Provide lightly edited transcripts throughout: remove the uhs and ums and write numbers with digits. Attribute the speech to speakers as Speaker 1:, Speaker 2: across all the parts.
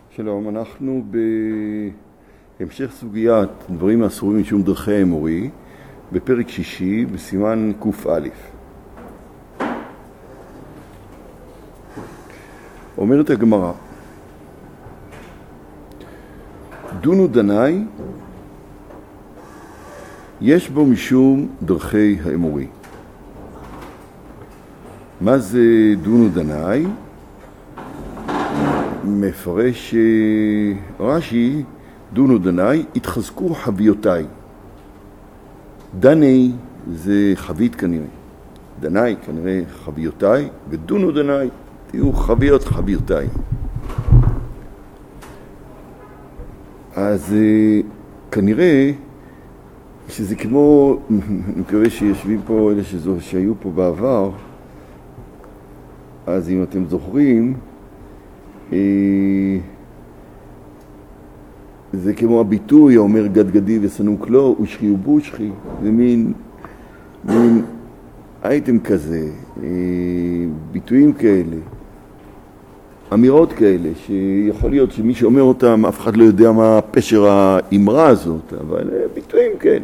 Speaker 1: שלום, אנחנו בהמשך סוגיית דברים האסורים משום דרכי האמורי, בפרק שישי, בסימן ק"א. אומרת הגמרא, דונו דנאי, יש בו משום דרכי האמורי. מה זה דונו דנאי? מפרש רש"י, דונו דנאי, התחזקו חביותיי. דני זה חבית כנראה. דנאי כנראה חביותיי, ודונו דנאי, תהיו חביותיי. אז כנראה שזה כמו, אני מקווה שיושבים פה אלה שהיו פה בעבר, אז אם אתם זוכרים, זה כמו הביטוי האומר גד גדי וסנוק לו ושכי ובושכי, זה מין אייטם כזה, ביטויים כאלה, אמירות כאלה שיכול להיות שמי שאומר אותם אף אחד לא יודע מה פשר האמרה הזאת, אבל ביטויים כאלה.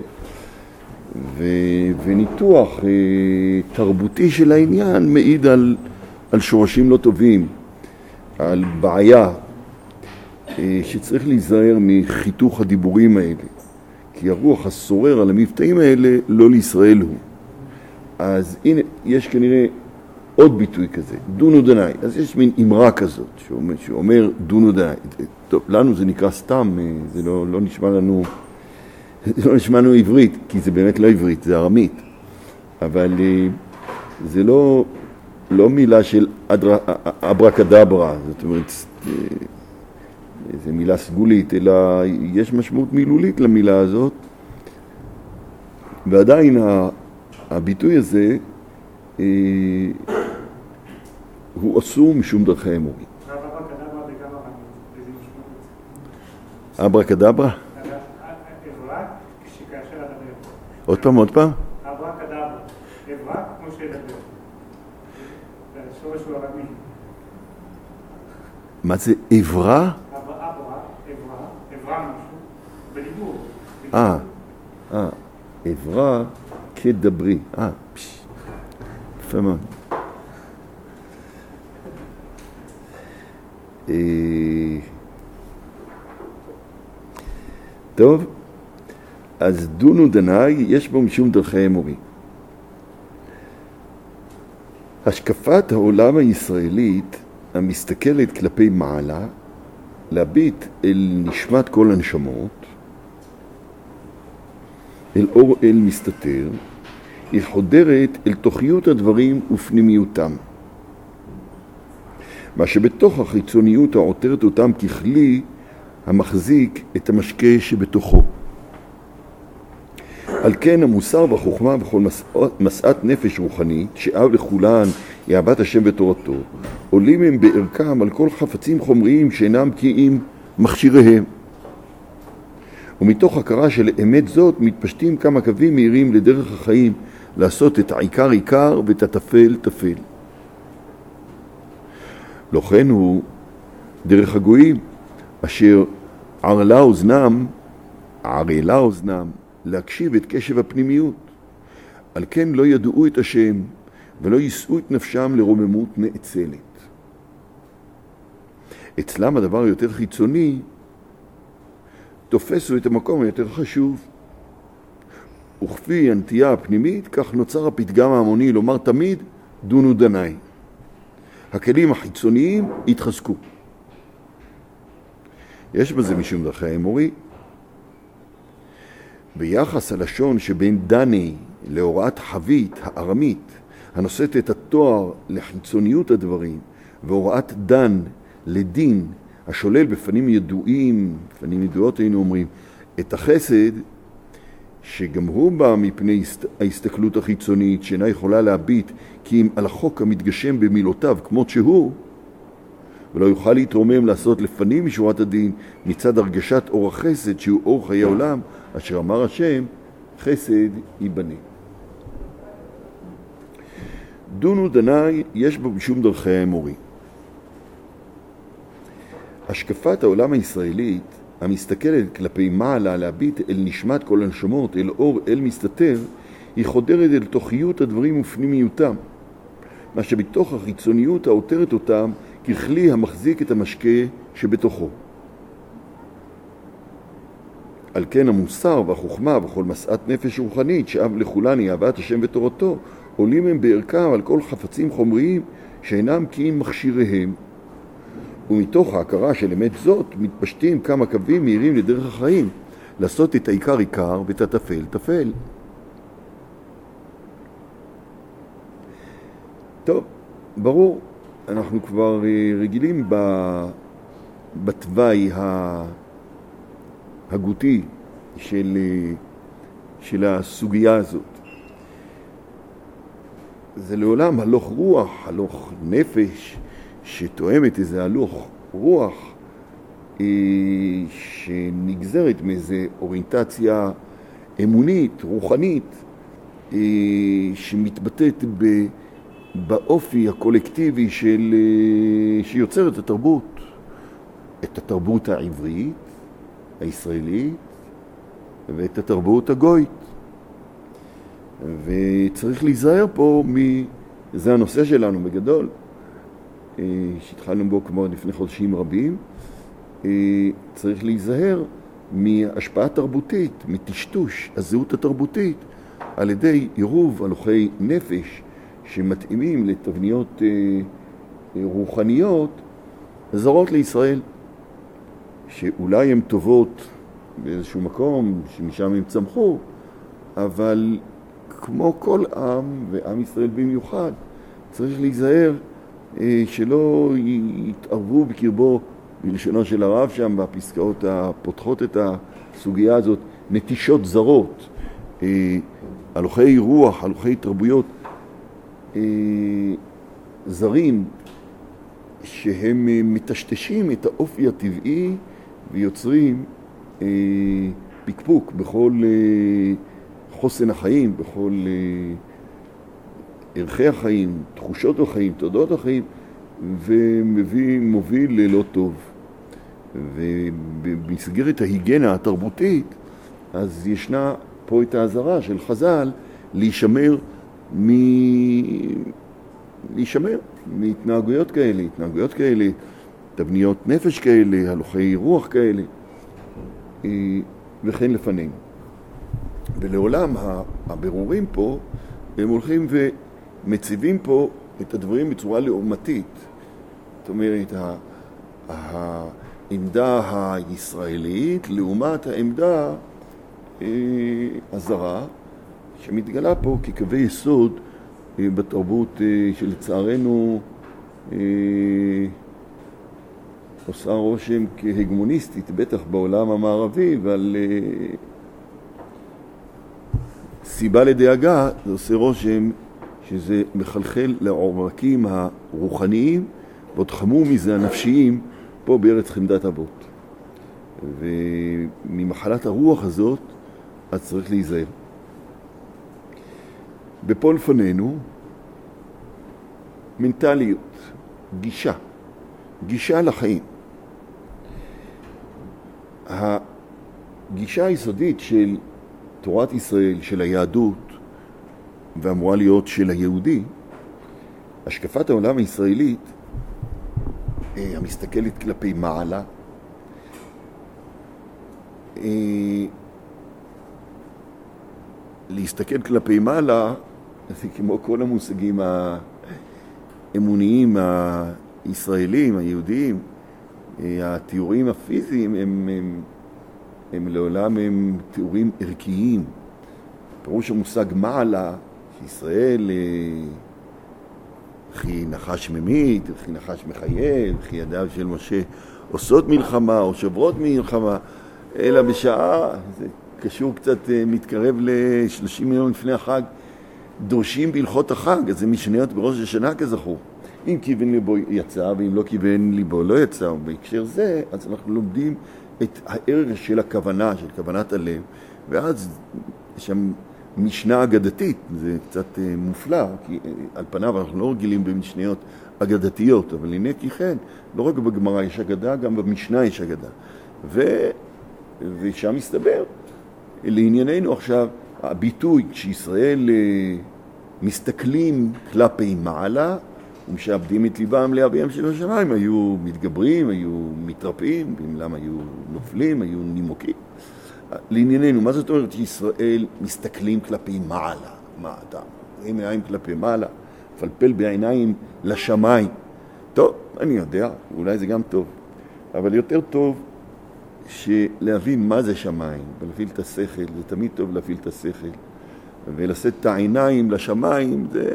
Speaker 1: וניתוח תרבותי של העניין מעיד על שורשים לא טובים, על בעיה שצריך להיזהר מחיתוך הדיבורים האלה, כי הרוח השורר על המבטאים האלה לא לישראל הוא. אז הנה, יש כנראה עוד ביטוי כזה, דונו דנאי. אז יש מין אמרה כזאת שאומר דונו דנאי. טוב, לנו זה נקרא סתם, זה לא נשמע לנו, זה לא נשמע לנו עברית, כי זה באמת לא עברית, זה ארמית. אבל זה לא מילה של אברקדברה, זאת אומרת, זה מילה סגולית, אלא יש משמעות מילולית למילה הזאת, ועדיין הביטוי הזה הוא אסור משום דרכי האמורי. אברקדברה? עוד פעם?
Speaker 2: אברקדברה, אברק כמו שידבר. שורש הוא ארמי.
Speaker 1: מה זה עברה?
Speaker 2: עברה משהו, בדיבור.
Speaker 1: עברה כדברי. יפה מאוד. טוב, אז דונו דנאי, יש בו משום דרכי אמורי. השקפת העולם הישראלית המסתכלת כלפי מעלה, להביט אל נשמת כל הנשמות, אל אור אל מסתתר, היא חודרת אל תוכיות הדברים ופנימיותם. מה שבתוך החיצוניות העותרת אותם ככלי המחזיק את המשקה שבתוכו. על כן המוסר והחוכמה וכל מסעת נפש רוחנית, שאב לכולן היא אהבת השם ותורתו, עולים הם בערכם על כל חפצים חומריים שאינם בקיאים מכשיריהם. ומתוך הכרה של אמת זאת מתפשטים כמה קווים מהירים לדרך החיים, לעשות את העיקר עיקר ואת הטפל טפל. לכן הוא דרך הגויים, אשר ערלה אוזנם, להקשיב את קשב הפנימיות. על כן לא ידעו את השם ולא יישאו את נפשם לרוממות נאצלת. אצלם הדבר היותר חיצוני תופסו את המקום היותר חשוב. וכפי הנטייה הפנימית, כך נוצר הפתגם ההמוני לומר תמיד דונו דנאי. הכלים החיצוניים התחזקו. יש בזה משום דרכי האמורי. ביחס הלשון שבין דני להוראת חבית הארמית, הנושאת את התואר לחיצוניות הדברים, והוראת דן לדין, השולל בפנים ידועות היינו אומרים, את החסד, שגם הוא בא מפני ההסתכלות החיצונית, שאינה יכולה להביט כי אם על החוק המתגשם במילותיו כמות שהוא, ולא יוכל להתרומם לעשות לפנים משורת הדין מצד הרגשת אור החסד שהוא אור חיי עולם, אשר אמר השם חסד ייבנה. דונו דנאי, יש בו משום דרכי האמורי. השקפת העולם הישראלית, המסתכלת כלפי מעלה, להביט אל נשמת כל הנשמות, אל אור, אל מסתתר, היא חודרת אל תוכיות הדברים ופנימיותם, מה שבתוך החיצוניות העותרת אותם ככלי המחזיק את המשקה שבתוכו. על כן המוסר והחוכמה וכל מסעת נפש רוחנית שאב לכולני אהבת השם ותורתו, עולים הם בערכם על כל חפצים חומריים שאינם כי אם מכשיריהם. ומתוך ההכרה של אמת זאת מתפשטים כמה קווים מהירים לדרך החיים, לעשות את העיקר עיקר ואת הטפל טפל. טוב, ברור, אנחנו כבר רגילים בתוואי הגותי של הסוגיה הזאת. זה לעולם הלוך רוח, הלוך נפש, שתואמת איזה הלוך רוח שנגזרת מאיזה אוריינטציה אמונית, רוחנית, שמתבטאת באופי הקולקטיבי שיוצר את התרבות. את התרבות העברית, הישראלית, ואת התרבות הגוית. וצריך להיזהר פה זה הנושא שלנו בגדול, שהתחלנו בו כבר לפני חודשים רבים. צריך להיזהר מהשפעה תרבותית, מטשטוש הזהות התרבותית, על ידי עירוב הלוכי נפש שמתאימים לתבניות רוחניות זרות לישראל, שאולי הן טובות באיזשהו מקום שמשם הם צמחו, אבל כמו כל עם, ועם ישראל במיוחד, צריך להיזהר שלא יתערבו בקרבו, בלשונו של הרב שם, בפסקאות הפותחות את הסוגיה הזאת, נטישות זרות, הלוכי רוח, הלוכי תרבויות זרים, שהם מטשטשים את האופי הטבעי ויוצרים פקפוק בכל חוסן החיים, בכל ערכי החיים, תחושות החיים, תודעות החיים, ומוביל ללא טוב. ובמסגרת ההיגיינה התרבותית, אז ישנה פה את ההזרה של חז"ל להישמר מהתנהגויות כאלה, תבניות נפש כאלה, הלוכי רוח כאלה, וכן לפנינו. ולעולם הבירורים פה, הם הולכים ומציבים פה את הדברים בצורה לעומתית. זאת אומרת, העמדה הישראלית לעומת העמדה הזרה, שמתגלה פה כקווי יסוד בתרבות שלצערנו עושה רושם כהגמוניסטית, בטח בעולם המערבי, ועל סיבה לדאגה, זה עושה רושם שזה מחלחל לעורקים הרוחניים, ועוד חמור מזה הנפשיים, פה בארץ חמדת אבות. וממחלת הרוח הזאת, אז צריך להיזהר. בפה לפנינו, מנטליות, גישה לחיים. הגישה היסודית של תורת ישראל, של היהדות, ואמורה להיות של היהודי, השקפת העולם הישראלית, המסתכלת כלפי מעלה, להסתכל כלפי מעלה, זה כמו כל המושגים האמוניים הישראלים, היהודיים, התיאורים הפיזיים הם לעולם הם תיאורים ערכיים. פירוש המושג מעלה, שישראל וכי נחש ממית, וכי נחש מחייב, וכי ידיו של משה עושות מלחמה או שוברות מלחמה, אלא בשעה, זה קשור קצת, מתקרב ל-30 מיליון לפני החג, דורשים בהלכות החג, אז זה משניות בראש השנה כזכור. אם כיוון ליבו יצא, ואם לא כיוון ליבו לא יצא, ובהקשר זה, אז אנחנו לומדים את הערך של הכוונה, של כוונת הלב, ואז יש שם משנה אגדתית, זה קצת מופלא, כי על פניו אנחנו לא רגילים במשניות אגדתיות, אבל הנה כי כן, לא רק בגמרא יש אגדה, גם במשנה יש אגדה. ושם מסתבר, לענייננו עכשיו, הביטוי, כשישראל מסתכלים כלפי מעלה, ומשעבדים את ליבם לאביהם של השמיים, היו מתגברים, היו מתרפאים, ואם היו נופלים, היו נימוקים. לענייננו, מה זאת אומרת שישראל מסתכלים כלפי מעלה? מה אתה? עם העיניים כלפי מעלה, פלפל בעיניים לשמיים. טוב, אני יודע, אולי זה גם טוב, אבל יותר טוב להבין מה זה שמיים, ולהפעיל את השכל, זה תמיד טוב להפעיל את השכל, ולשאת את העיניים לשמיים, זה...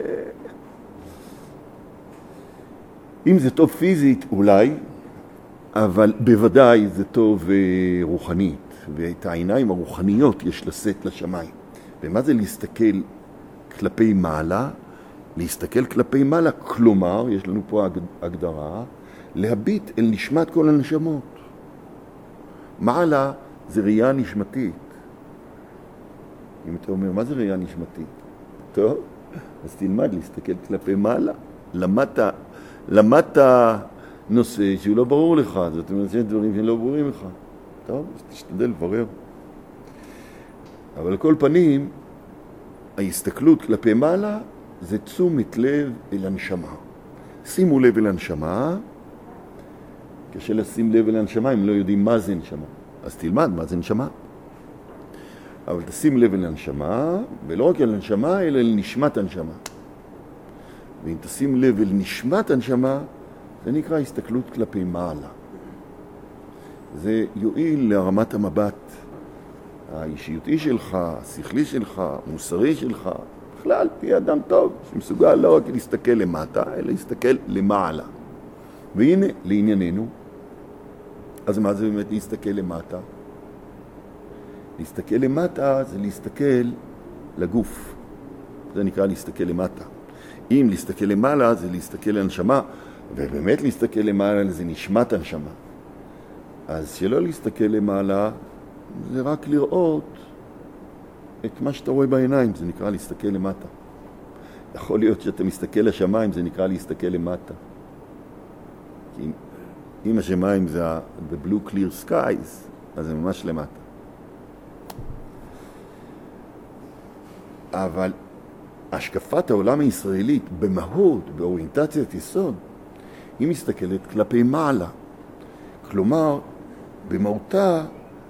Speaker 1: אם זה טוב פיזית, אולי, אבל בוודאי זה טוב רוחנית, ואת העיניים הרוחניות יש לשאת לשמיים. ומה זה להסתכל כלפי מעלה? להסתכל כלפי מעלה, כלומר, יש לנו פה הגדרה, להביט אל נשמת כל הנשמות. מעלה זה ראייה נשמתית. אם אתה אומר, מה זה ראייה נשמתית? טוב, אז תלמד להסתכל כלפי מעלה. למדת נושא שהוא לא ברור לך, זאת אומרת שיש דברים שלא ברורים לך. טוב, אז תשתדל לברר. אבל על כל פנים, ההסתכלות כלפי מעלה זה תשומת לב אל הנשמה. שימו לב אל הנשמה, קשה לשים לב אל הנשמה אם לא יודעים מה זה נשמה. אז תלמד מה זה נשמה. אבל תשים לב אל הנשמה, ולא רק אל הנשמה, אלא אל נשמת הנשמה. ואם תשים לב אל נשמת הנשמה, זה נקרא הסתכלות כלפי מעלה. זה יועיל לרמת המבט האישיותי שלך, השכלי שלך, המוסרי שלך, בכלל תהיה אדם טוב, שמסוגל לא רק להסתכל למטה, אלא להסתכל למעלה. והנה, לענייננו, אז מה זה באמת להסתכל למטה? להסתכל למטה זה להסתכל לגוף. זה נקרא להסתכל למטה. אם להסתכל למעלה זה להסתכל לנשמה, ובאמת להסתכל למעלה זה נשמת הנשמה. אז שלא להסתכל למעלה זה רק לראות את מה שאתה רואה בעיניים, זה נקרא להסתכל למטה. יכול להיות שאתה מסתכל לשמיים, זה נקרא להסתכל למטה. כי אם השמיים זה the blue clear skies, אז זה ממש למטה. אבל השקפת העולם הישראלית במהות, באוריינטציית יסוד, היא מסתכלת כלפי מעלה. כלומר, במהותה,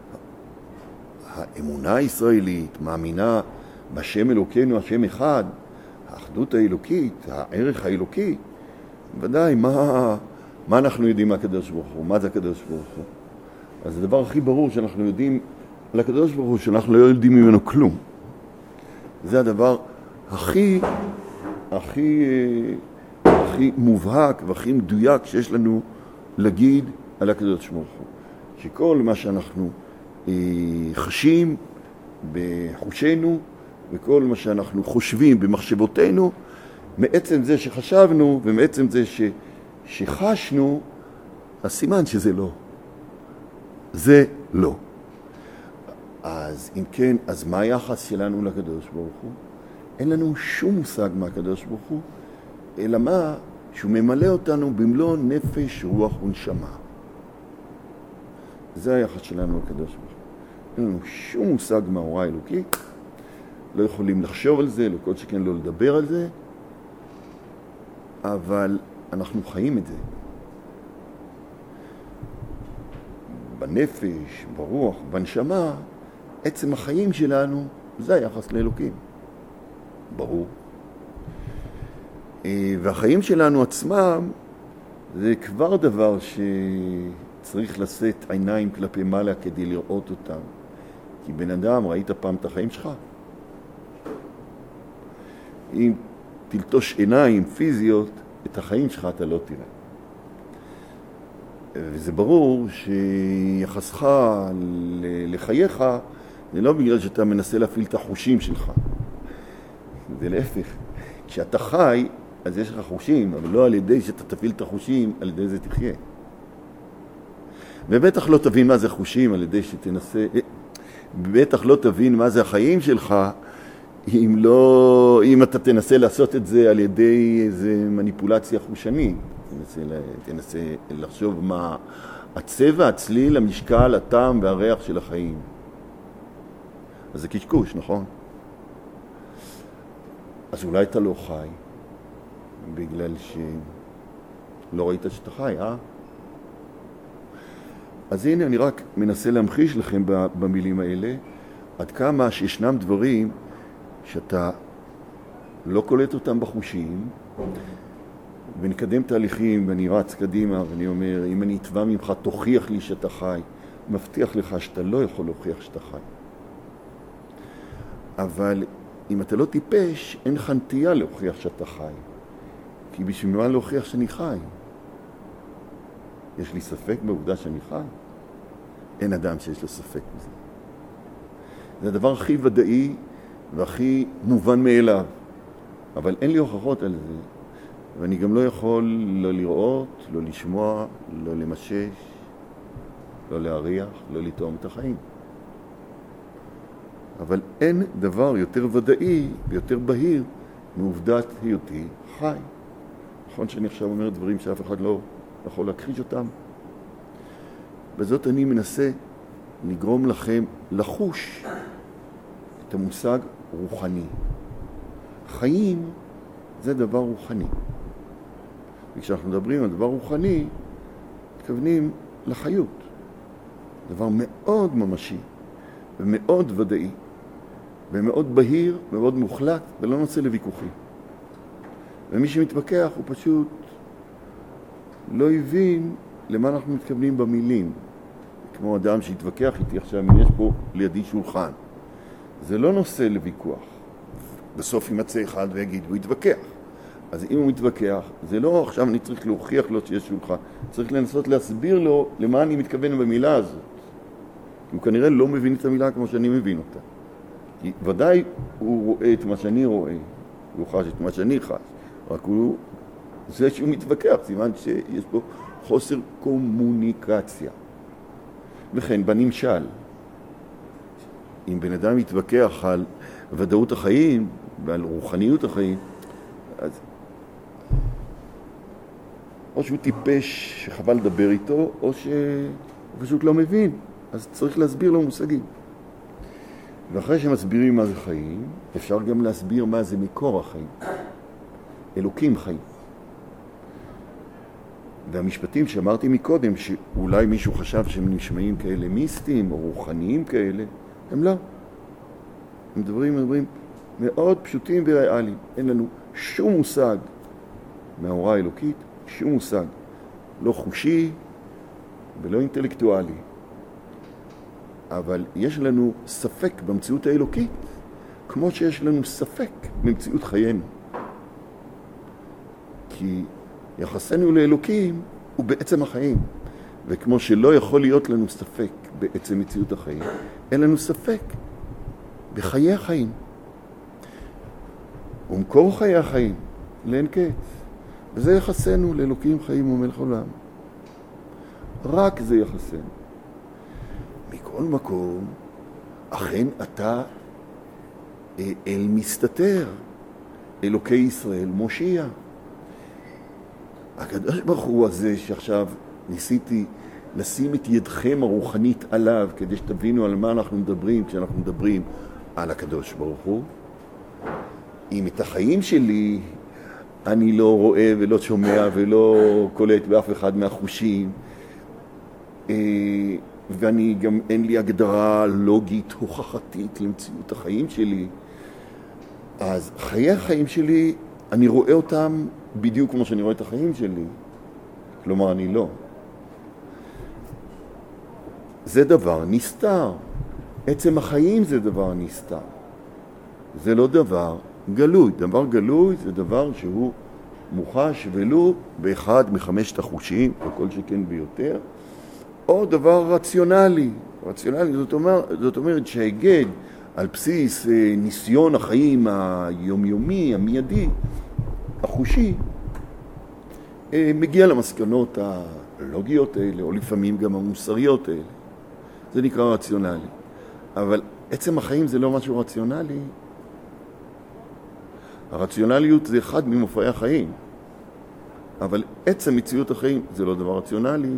Speaker 1: האמונה הישראלית מאמינה בשם אלוקינו, השם אחד, האחדות האלוקית, הערך האלוקי. ודאי, מה אנחנו יודעים מהקדוש ברוך הוא? מה זה הקדוש ברוך הוא? אז זה הדבר הכי ברור שאנחנו יודעים על הקדוש ברוך הוא, שאנחנו לא יודעים ממנו כלום. זה הדבר הכי מובהק והכי מדויק שיש לנו להגיד על הקדוש ברוך הוא. שכל מה שאנחנו חשים בחושנו, וכל מה שאנחנו חושבים במחשבותינו, מעצם זה שחשבנו ומעצם זה שחשנו, הסימן שזה לא. זה לא. אז אם כן, אז מה היחס שלנו לקדוש ברוך הוא? אין לנו שום מושג מהקדוש ברוך הוא, אלא מה? שהוא ממלא אותנו במלוא נפש, רוח ונשמה. זה היחס שלנו לקדוש ברוך הוא. אין לנו שום מושג מההוראה האלוקית, לא יכולים לחשוב על זה, לא כל שכן לא לדבר על זה, אבל אנחנו חיים את זה. בנפש, ברוח, בנשמה, עצם החיים שלנו, זה היחס לאלוקים. ברור. והחיים שלנו עצמם, זה כבר דבר שצריך לשאת עיניים כלפי מעלה כדי לראות אותם. כי בן אדם, ראית פעם את החיים שלך? אם תלטוש עיניים פיזיות, את החיים שלך אתה לא תראה. וזה ברור שיחסך לחייך, זה לא בגלל שאתה מנסה להפעיל את החושים שלך. זה להפך. כשאתה חי, אז יש לך חושים, אבל לא על ידי שאתה תפעיל את החושים, על ידי זה תחיה. ובטח לא תבין מה זה חושים על ידי שתנסה, בטח לא תבין מה זה החיים שלך, אם אתה תנסה לעשות את זה על ידי איזה מניפולציה חושנית, תנסה לחשוב מה הצבע, הצליל, המשקל, הטעם והריח של החיים. אז זה קשקוש, נכון? אז אולי אתה לא חי, בגלל שלא ראית שאתה חי, אז הנה אני רק מנסה להמחיש לכם במילים האלה, עד כמה שישנם דברים שאתה לא קולט אותם בחושים, ונקדם תהליכים, ואני רץ קדימה, ואני אומר, אם אני אתבע ממך, תוכיח לי שאתה חי. מבטיח לך שאתה לא יכול להוכיח שאתה חי. אבל אם אתה לא טיפש, אין לך נטייה להוכיח שאתה חי. כי בשביל מה להוכיח שאני חי? יש לי ספק בעובדה שאני חי? אין אדם שיש לו ספק בזה. זה הדבר הכי ודאי והכי מובן מאליו. אבל אין לי הוכחות על זה. ואני גם לא יכול לא לראות, לא לשמוע, לא למשש, לא להריח, לא לטעום את החיים. אבל אין דבר יותר ודאי ויותר בהיר מעובדת היותי חי. נכון שאני עכשיו אומר דברים שאף אחד לא יכול להכחיש אותם. בזאת אני מנסה לגרום לכם לחוש את המושג רוחני. חיים זה דבר רוחני. וכשאנחנו מדברים על דבר רוחני, מתכוונים לחיות. דבר מאוד ממשי ומאוד ודאי ומאוד בהיר, מאוד מוחלט ולא נושא לוויכוחים. ומי שמתווכח הוא פשוט לא הבין למה אנחנו מתכוונים במילים. כמו אדם שהתווכח איתי עכשיו, יש פה לידי שולחן. זה לא נושא לוויכוח. בסוף יימצא אחד ויגיד, הוא יתווכח. אז אם הוא מתווכח, זה לא עכשיו אני צריך להוכיח לו שיש שולחן. צריך לנסות להסביר לו למה אני מתכוון במילה הזאת. כי הוא כנראה לא מבין את המילה כמו שאני מבין אותה. כי ודאי הוא רואה את מה שאני רואה, הוא חש את מה שאני חש. רק הוא, זה שהוא מתווכח, סימן שיש פה חוסר קומוניקציה. וכן, בנמשל, אם בן אדם מתווכח על ודאות החיים ועל רוחניות החיים, אז או שהוא טיפש שחבל לדבר איתו, או שהוא פשוט לא מבין. אז צריך להסביר לו מושגים. ואחרי שמסבירים מה זה חיים, אפשר גם להסביר מה זה מקור החיים. אלוקים חיים. והמשפטים שאמרתי מקודם, שאולי מישהו חשב שהם נשמעים כאלה מיסטיים או רוחניים כאלה, הם לא. הם דברים מאוד פשוטים וריאליים. אין לנו שום מושג מההוראה האלוקית, שום מושג. לא חושי ולא אינטלקטואלי. אבל יש לנו ספק במציאות האלוקית, כמו שיש לנו ספק במציאות חיינו. כי יחסנו לאלוקים הוא בעצם החיים. וכמו שלא יכול להיות לנו ספק בעצם מציאות החיים, אין לנו ספק בחיי החיים. ומקור חיי החיים, לאין קץ. וזה יחסנו לאלוקים חיים ומלך עולם. רק זה יחסנו. מכל מקום, אכן אתה אל מסתתר, אלוקי ישראל מושיע. הקדוש ברוך הוא הזה שעכשיו ניסיתי לשים את ידכם הרוחנית עליו, כדי שתבינו על מה אנחנו מדברים כשאנחנו מדברים על הקדוש ברוך הוא. אם את החיים שלי אני לא רואה ולא שומע ולא קולט באף אחד מהחושים, ואני גם אין לי הגדרה לוגית הוכחתית למציאות החיים שלי, אז חיי החיים שלי, אני רואה אותם בדיוק כמו שאני רואה את החיים שלי. כלומר, אני לא. זה דבר נסתר. עצם החיים זה דבר נסתר. זה לא דבר גלוי. דבר גלוי זה דבר שהוא מוחש ולו באחד מחמשת החושים, או כל שכן ביותר, או דבר רציונלי. רציונלי זאת אומרת שההיגד על בסיס ניסיון החיים היומיומי, המיידי, החושי, מגיע למסקנות הלוגיות האלה, או לפעמים גם המוסריות האלה. זה נקרא רציונלי. אבל עצם החיים זה לא משהו רציונלי, הרציונליות זה אחד ממופעי החיים, אבל עצם מציאות החיים זה לא דבר רציונלי.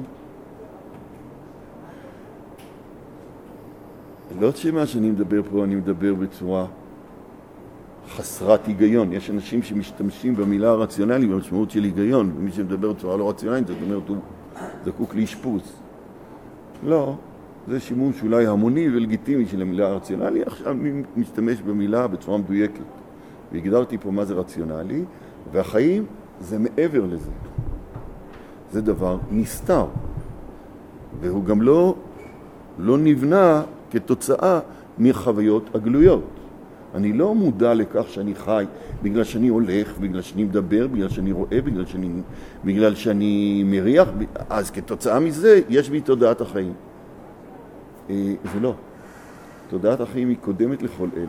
Speaker 1: לא שמה שאני מדבר פה, אני מדבר בצורה חסרת היגיון. יש אנשים שמשתמשים במילה הרציונלי במשמעות של היגיון, ומי שמדבר בצורה לא רציונלית, זאת אומרת, הוא זקוק לאשפוז. לא, זה שימוש אולי המוני ולגיטימי של המילה הרציונלי. עכשיו אני משתמש במילה בצורה מדויקת. והגדרתי פה מה זה רציונלי, והחיים זה מעבר לזה. זה דבר נסתר. והוא גם לא נבנה כתוצאה מחוויות הגלויות. אני לא מודע לכך שאני חי בגלל שאני הולך, בגלל שאני מדבר, בגלל שאני רואה, בגלל שאני מריח. אז כתוצאה מזה יש בי תודעת החיים. זה לא. תודעת החיים היא קודמת לכל אלה.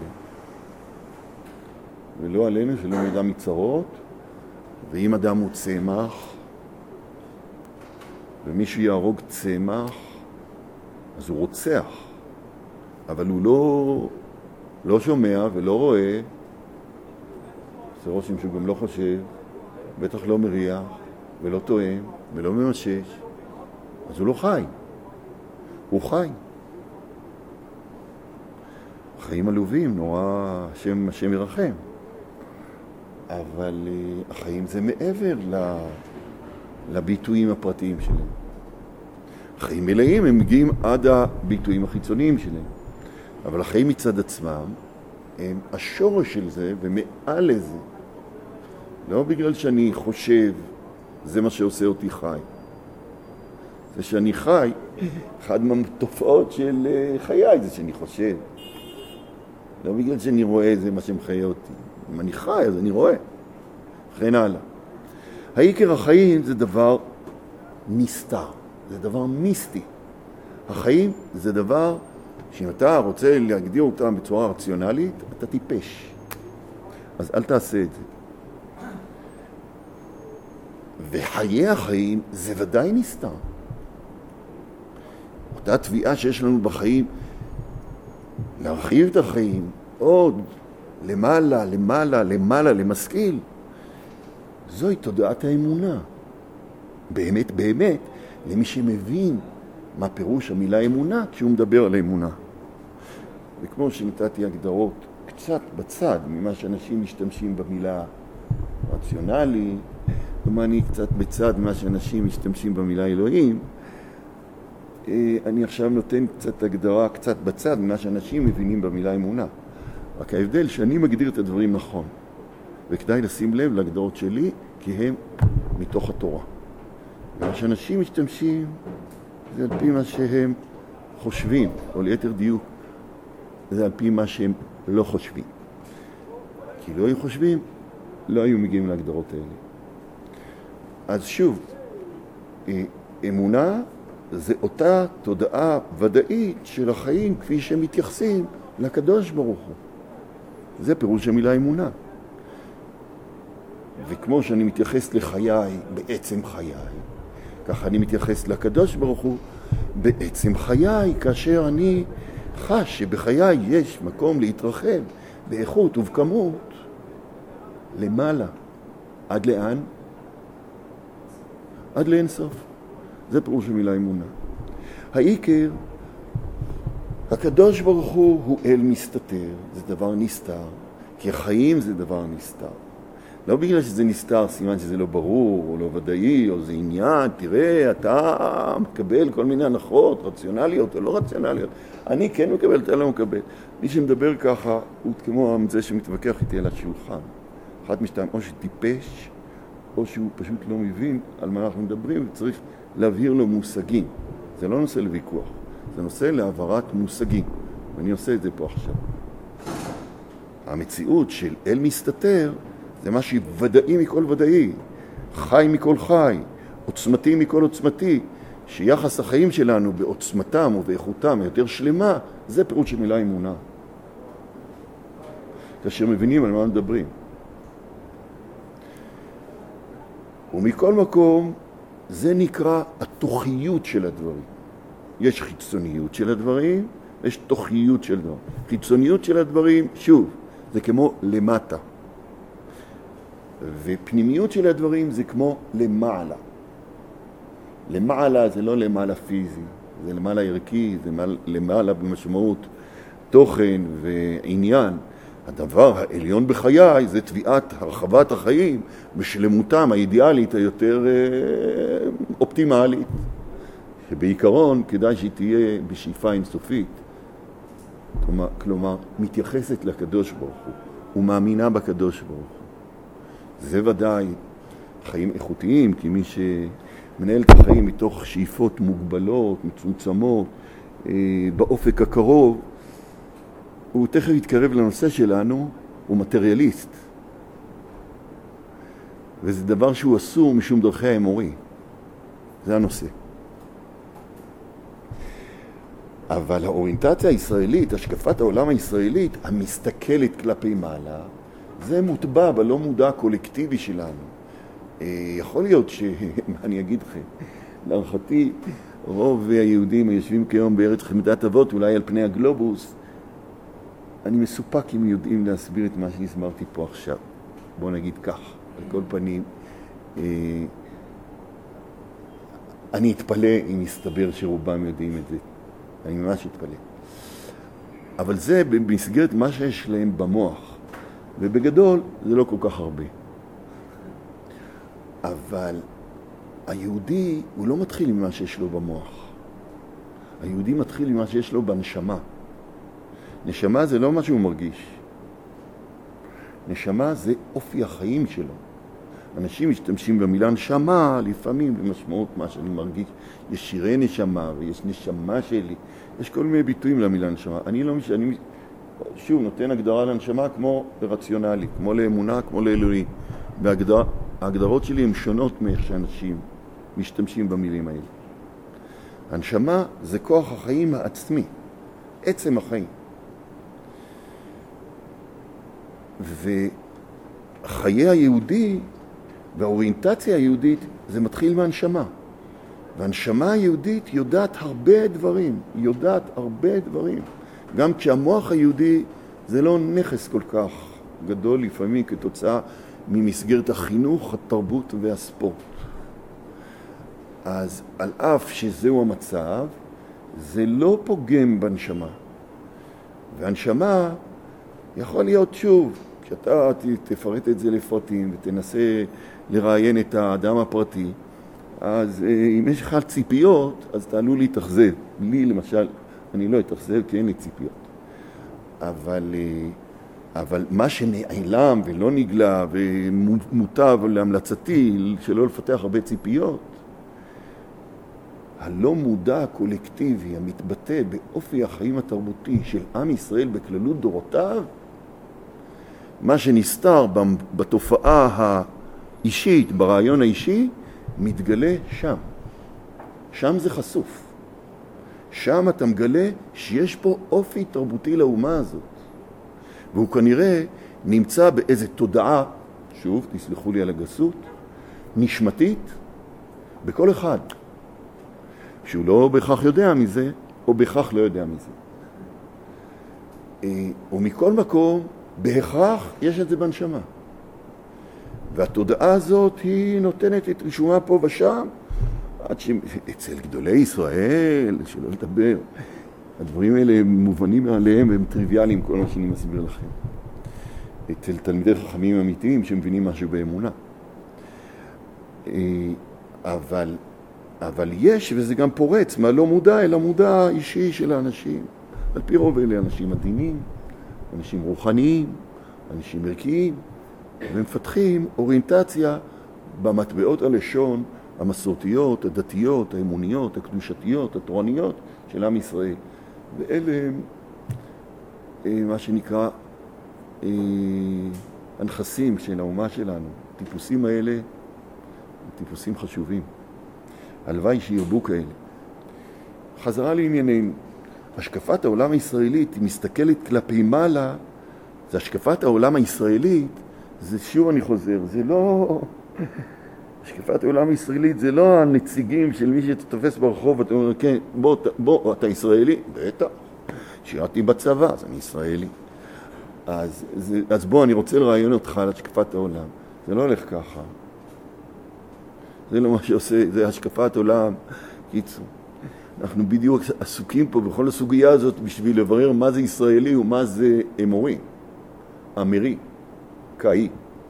Speaker 1: ולא עלינו שלא נדע מצרות, ואם אדם הוא צמח, ומישהו יהרוג צמח, אז הוא רוצח. אבל הוא לא שומע ולא רואה, זה רושם שהוא גם לא חושב, בטח לא מריח, ולא טועם, ולא ממשש, אז הוא לא חי. הוא חי. חיים עלובים, נורא השם ירחם. אבל החיים זה מעבר לביטויים הפרטיים שלהם. החיים מלאים, הם מגיעים עד הביטויים החיצוניים שלהם. אבל החיים מצד עצמם, הם השורש של זה ומעל לזה. לא בגלל שאני חושב, זה מה שעושה אותי חי. זה שאני חי, אחד מהתופעות של חיי זה שאני חושב. לא בגלל שאני רואה, זה מה שמחיה אותי. אם אני חי, אז אני רואה. וכן הלאה. העיקר החיים זה דבר נסתר. זה דבר מיסטי. החיים זה דבר שאם אתה רוצה להגדיר אותם בצורה רציונלית, אתה טיפש. אז אל תעשה את זה. וחיי החיים זה ודאי נסתר. אותה תביעה שיש לנו בחיים, להרחיב את החיים עוד למעלה, למעלה, למעלה, למשכיל, זוהי תודעת האמונה. באמת, באמת, למי שמבין מה פירוש המילה אמונה כשהוא מדבר על האמונה. וכמו שנתתי הגדרות קצת בצד ממה שאנשים משתמשים במילה רציונלי, כלומר אני קצת בצד ממה שאנשים משתמשים במילה אלוהים, אני עכשיו נותן קצת הגדרה קצת בצד ממה שאנשים מבינים במילה אמונה. רק ההבדל שאני מגדיר את הדברים נכון, וכדאי לשים לב להגדרות שלי כי הם מתוך התורה. ומה שאנשים משתמשים זה על פי מה שהם חושבים, או ליתר דיוק, זה על פי מה שהם לא חושבים. כי לא היו חושבים, לא היו מגיעים להגדרות האלה. אז שוב, אמונה זה אותה תודעה ודאית של החיים כפי שהם מתייחסים לקדוש ברוך הוא. זה פירוש המילה אמונה. וכמו שאני מתייחס לחיי בעצם חיי, ככה אני מתייחס לקדוש ברוך הוא בעצם חיי, כאשר אני חש שבחיי יש מקום להתרחב באיכות ובכמות למעלה. עד לאן? עד לאין סוף. זה פירוש המילה אמונה. העיקר, הקדוש ברוך הוא אל מסתתר, זה דבר נסתר, כי החיים זה דבר נסתר. לא בגלל שזה נסתר, סימן שזה לא ברור, או לא ודאי, או זה עניין, תראה, אתה מקבל כל מיני הנחות, רציונליות או לא רציונליות. אני כן מקבל, אתה לא מקבל. מי שמדבר ככה, הוא כמו זה שמתווכח איתי על השולחן. אחת משתיים, או שטיפש, או שהוא פשוט לא מבין על מה אנחנו מדברים, וצריך להבהיר לו מושגים. זה לא נושא לוויכוח, זה נושא להעברת מושגים. ואני עושה את זה פה עכשיו. המציאות של אל מסתתר, זה מה שוודאי מכל ודאי, חי מכל חי, עוצמתי מכל עוצמתי, שיחס החיים שלנו בעוצמתם ובאיכותם יותר שלמה, זה פירוש של מילה אמונה. כאשר מבינים על מה מדברים. ומכל מקום, זה נקרא התוכיות של הדברים. יש חיצוניות של הדברים, יש תוכיות של הדברים. חיצוניות של הדברים, שוב, זה כמו למטה. ופנימיות של הדברים זה כמו למעלה. למעלה זה לא למעלה פיזי, זה למעלה ערכי, זה למעלה במשמעות תוכן ועניין. הדבר העליון בחיי זה תביעת הרחבת החיים בשלמותם האידיאלית היותר אופטימלית, שבעיקרון כדאי שהיא תהיה בשאיפה אינסופית. כלומר, מתייחסת לקדוש ברוך הוא ומאמינה בקדוש ברוך הוא. זה ודאי חיים איכותיים, כי מי שמנהל את החיים מתוך שאיפות מוגבלות, מצומצמות, באופק הקרוב, הוא תכף יתקרב לנושא שלנו, הוא מטריאליסט. וזה דבר שהוא אסור משום דרכי האמורי. זה הנושא. אבל האוריינטציה הישראלית, השקפת העולם הישראלית, המסתכלת כלפי מעלה, זה מוטבע בלא מודע הקולקטיבי שלנו. יכול להיות אני אגיד לכם, להערכתי, רוב היהודים היושבים כיום בארץ חמדת אבות, אולי על פני הגלובוס, אני מסופק אם יודעים להסביר את מה שהסברתי פה עכשיו. בואו נגיד כך, על כל פנים, אני אתפלא אם יסתבר שרובם יודעים את זה. אני ממש אתפלא. אבל זה במסגרת מה שיש להם במוח. ובגדול זה לא כל כך הרבה. אבל היהודי הוא לא מתחיל עם מה שיש לו במוח. היהודי מתחיל עם מה שיש לו בנשמה. נשמה זה לא מה שהוא מרגיש. נשמה זה אופי החיים שלו. אנשים משתמשים במילה נשמה, לפעמים במשמעות מה שאני מרגיש. יש שירי נשמה ויש נשמה שלי. יש כל מיני ביטויים למילה נשמה. אני לא משנה, שוב, נותן הגדרה לנשמה כמו רציונלי, כמו לאמונה, כמו לאלוהי. ההגדרות שלי הן שונות מאיך שאנשים משתמשים במילים האלה. הנשמה זה כוח החיים העצמי, עצם החיים. וחיי היהודי והאוריינטציה היהודית זה מתחיל מהנשמה. והנשמה היהודית יודעת הרבה דברים. גם כשהמוח היהודי זה לא נכס כל כך גדול לפעמים כתוצאה ממסגרת החינוך, התרבות והספורט. אז על אף שזהו המצב, זה לא פוגם בנשמה. והנשמה יכול להיות שוב, כשאתה תפרט את זה לפרטים ותנסה לראיין את האדם הפרטי, אז אם יש לך ציפיות, אז אתה עלול להתאכזב. לי למשל, אני לא אתאכזב כי אין לי ציפיות. אבל מה שנעלם ולא נגלה ומוטב להמלצתי שלא לפתח הרבה ציפיות, הלא מודע הקולקטיבי המתבטא באופי החיים התרבותי של עם ישראל בכללות דורותיו, מה שנסתר בתופעה האישית, ברעיון האישי, מתגלה שם. שם זה חשוף. שם אתה מגלה שיש פה אופי תרבותי לאומה הזאת. והוא כנראה נמצא באיזו תודעה, שוב, תסלחו לי על הגסות, נשמתית, בכל אחד. שהוא לא בהכרח יודע מזה, או בהכרח לא יודע מזה. ומכל מקום, בהכרח יש את זה בנשמה. והתודעה הזאת היא נותנת את רישומה פה ושם, עד שאצל גדולי ישראל, שלא לדבר, הדברים האלה הם מובנים עליהם והם טריוויאליים, כל מה שאני מסביר לכם. אצל תלמידי חכמים אמיתיים שמבינים משהו באמונה. אבל יש, וזה גם פורץ, מה לא מודע, אלא מודע אישי של האנשים. על פי רוב אלה אנשים עדינים, אנשים רוחניים, אנשים ערכיים, ומפתחים אוריינטציה במטבעות הלשון המסורתיות, הדתיות, האמוניות, הקדושתיות, התורניות של עם ישראל. ואלה הם מה שנקרא הנכסים של האומה שלנו. הטיפוסים האלה, טיפוסים חשובים. הלוואי שירבו כאלה. חזרה לענייננו. השקפת העולם הישראלית היא מסתכלת כלפי מעלה, זה השקפת העולם הישראלית, זה שוב אני חוזר, זה לא... השקפת העולם הישראלית זה לא הנציגים של מי שאתה תופס ברחוב, אתה אומר, כן, בוא, אתה ישראלי? בטח. שירתי בצבא, אז אני ישראלי. אז בוא, אני רוצה לראיין אותך על השקפת העולם. זה לא הולך ככה. זה לא מה שעושה, זה השקפת עולם. קיצור, אנחנו בדיוק עסוקים פה בכל הסוגיה הזאת בשביל לברר מה זה ישראלי ומה זה אמורי, אמרי, קאי.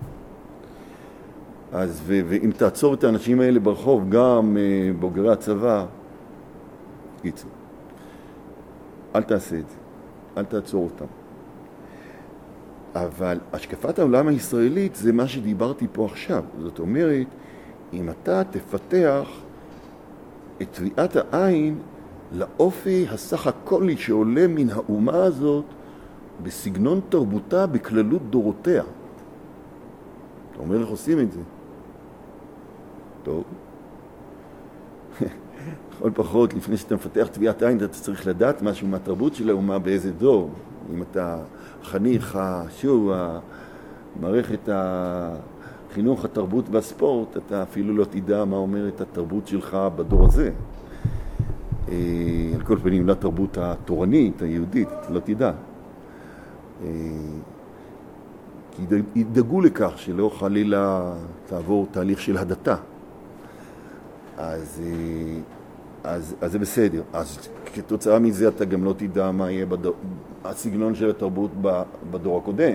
Speaker 1: אז ואם תעצור את האנשים האלה ברחוב, גם בוגרי הצבא, קיצור, אל תעשה את זה, אל תעצור אותם. אבל השקפת העולם הישראלית זה מה שדיברתי פה עכשיו. זאת אומרת, אם אתה תפתח את תביעת העין לאופי הסך הקולי שעולה מן האומה הזאת בסגנון תרבותה בכללות דורותיה. אתה אומר איך עושים את זה? טוב. כל פחות, לפני שאתה מפתח תביעת עין, אתה צריך לדעת משהו מהתרבות של האומה באיזה דור. אם אתה חניך, שוב, מערכת החינוך, התרבות והספורט, אתה אפילו לא תדע מה אומרת התרבות שלך בדור הזה. על כל פנים, לתרבות התורנית, היהודית, לא תדע. כי ידאגו לכך שלא חלילה תעבור תהליך של הדתה. אז זה בסדר. אז כתוצאה מזה אתה גם לא תדע מה יהיה הסגנון של התרבות בדור הקודם,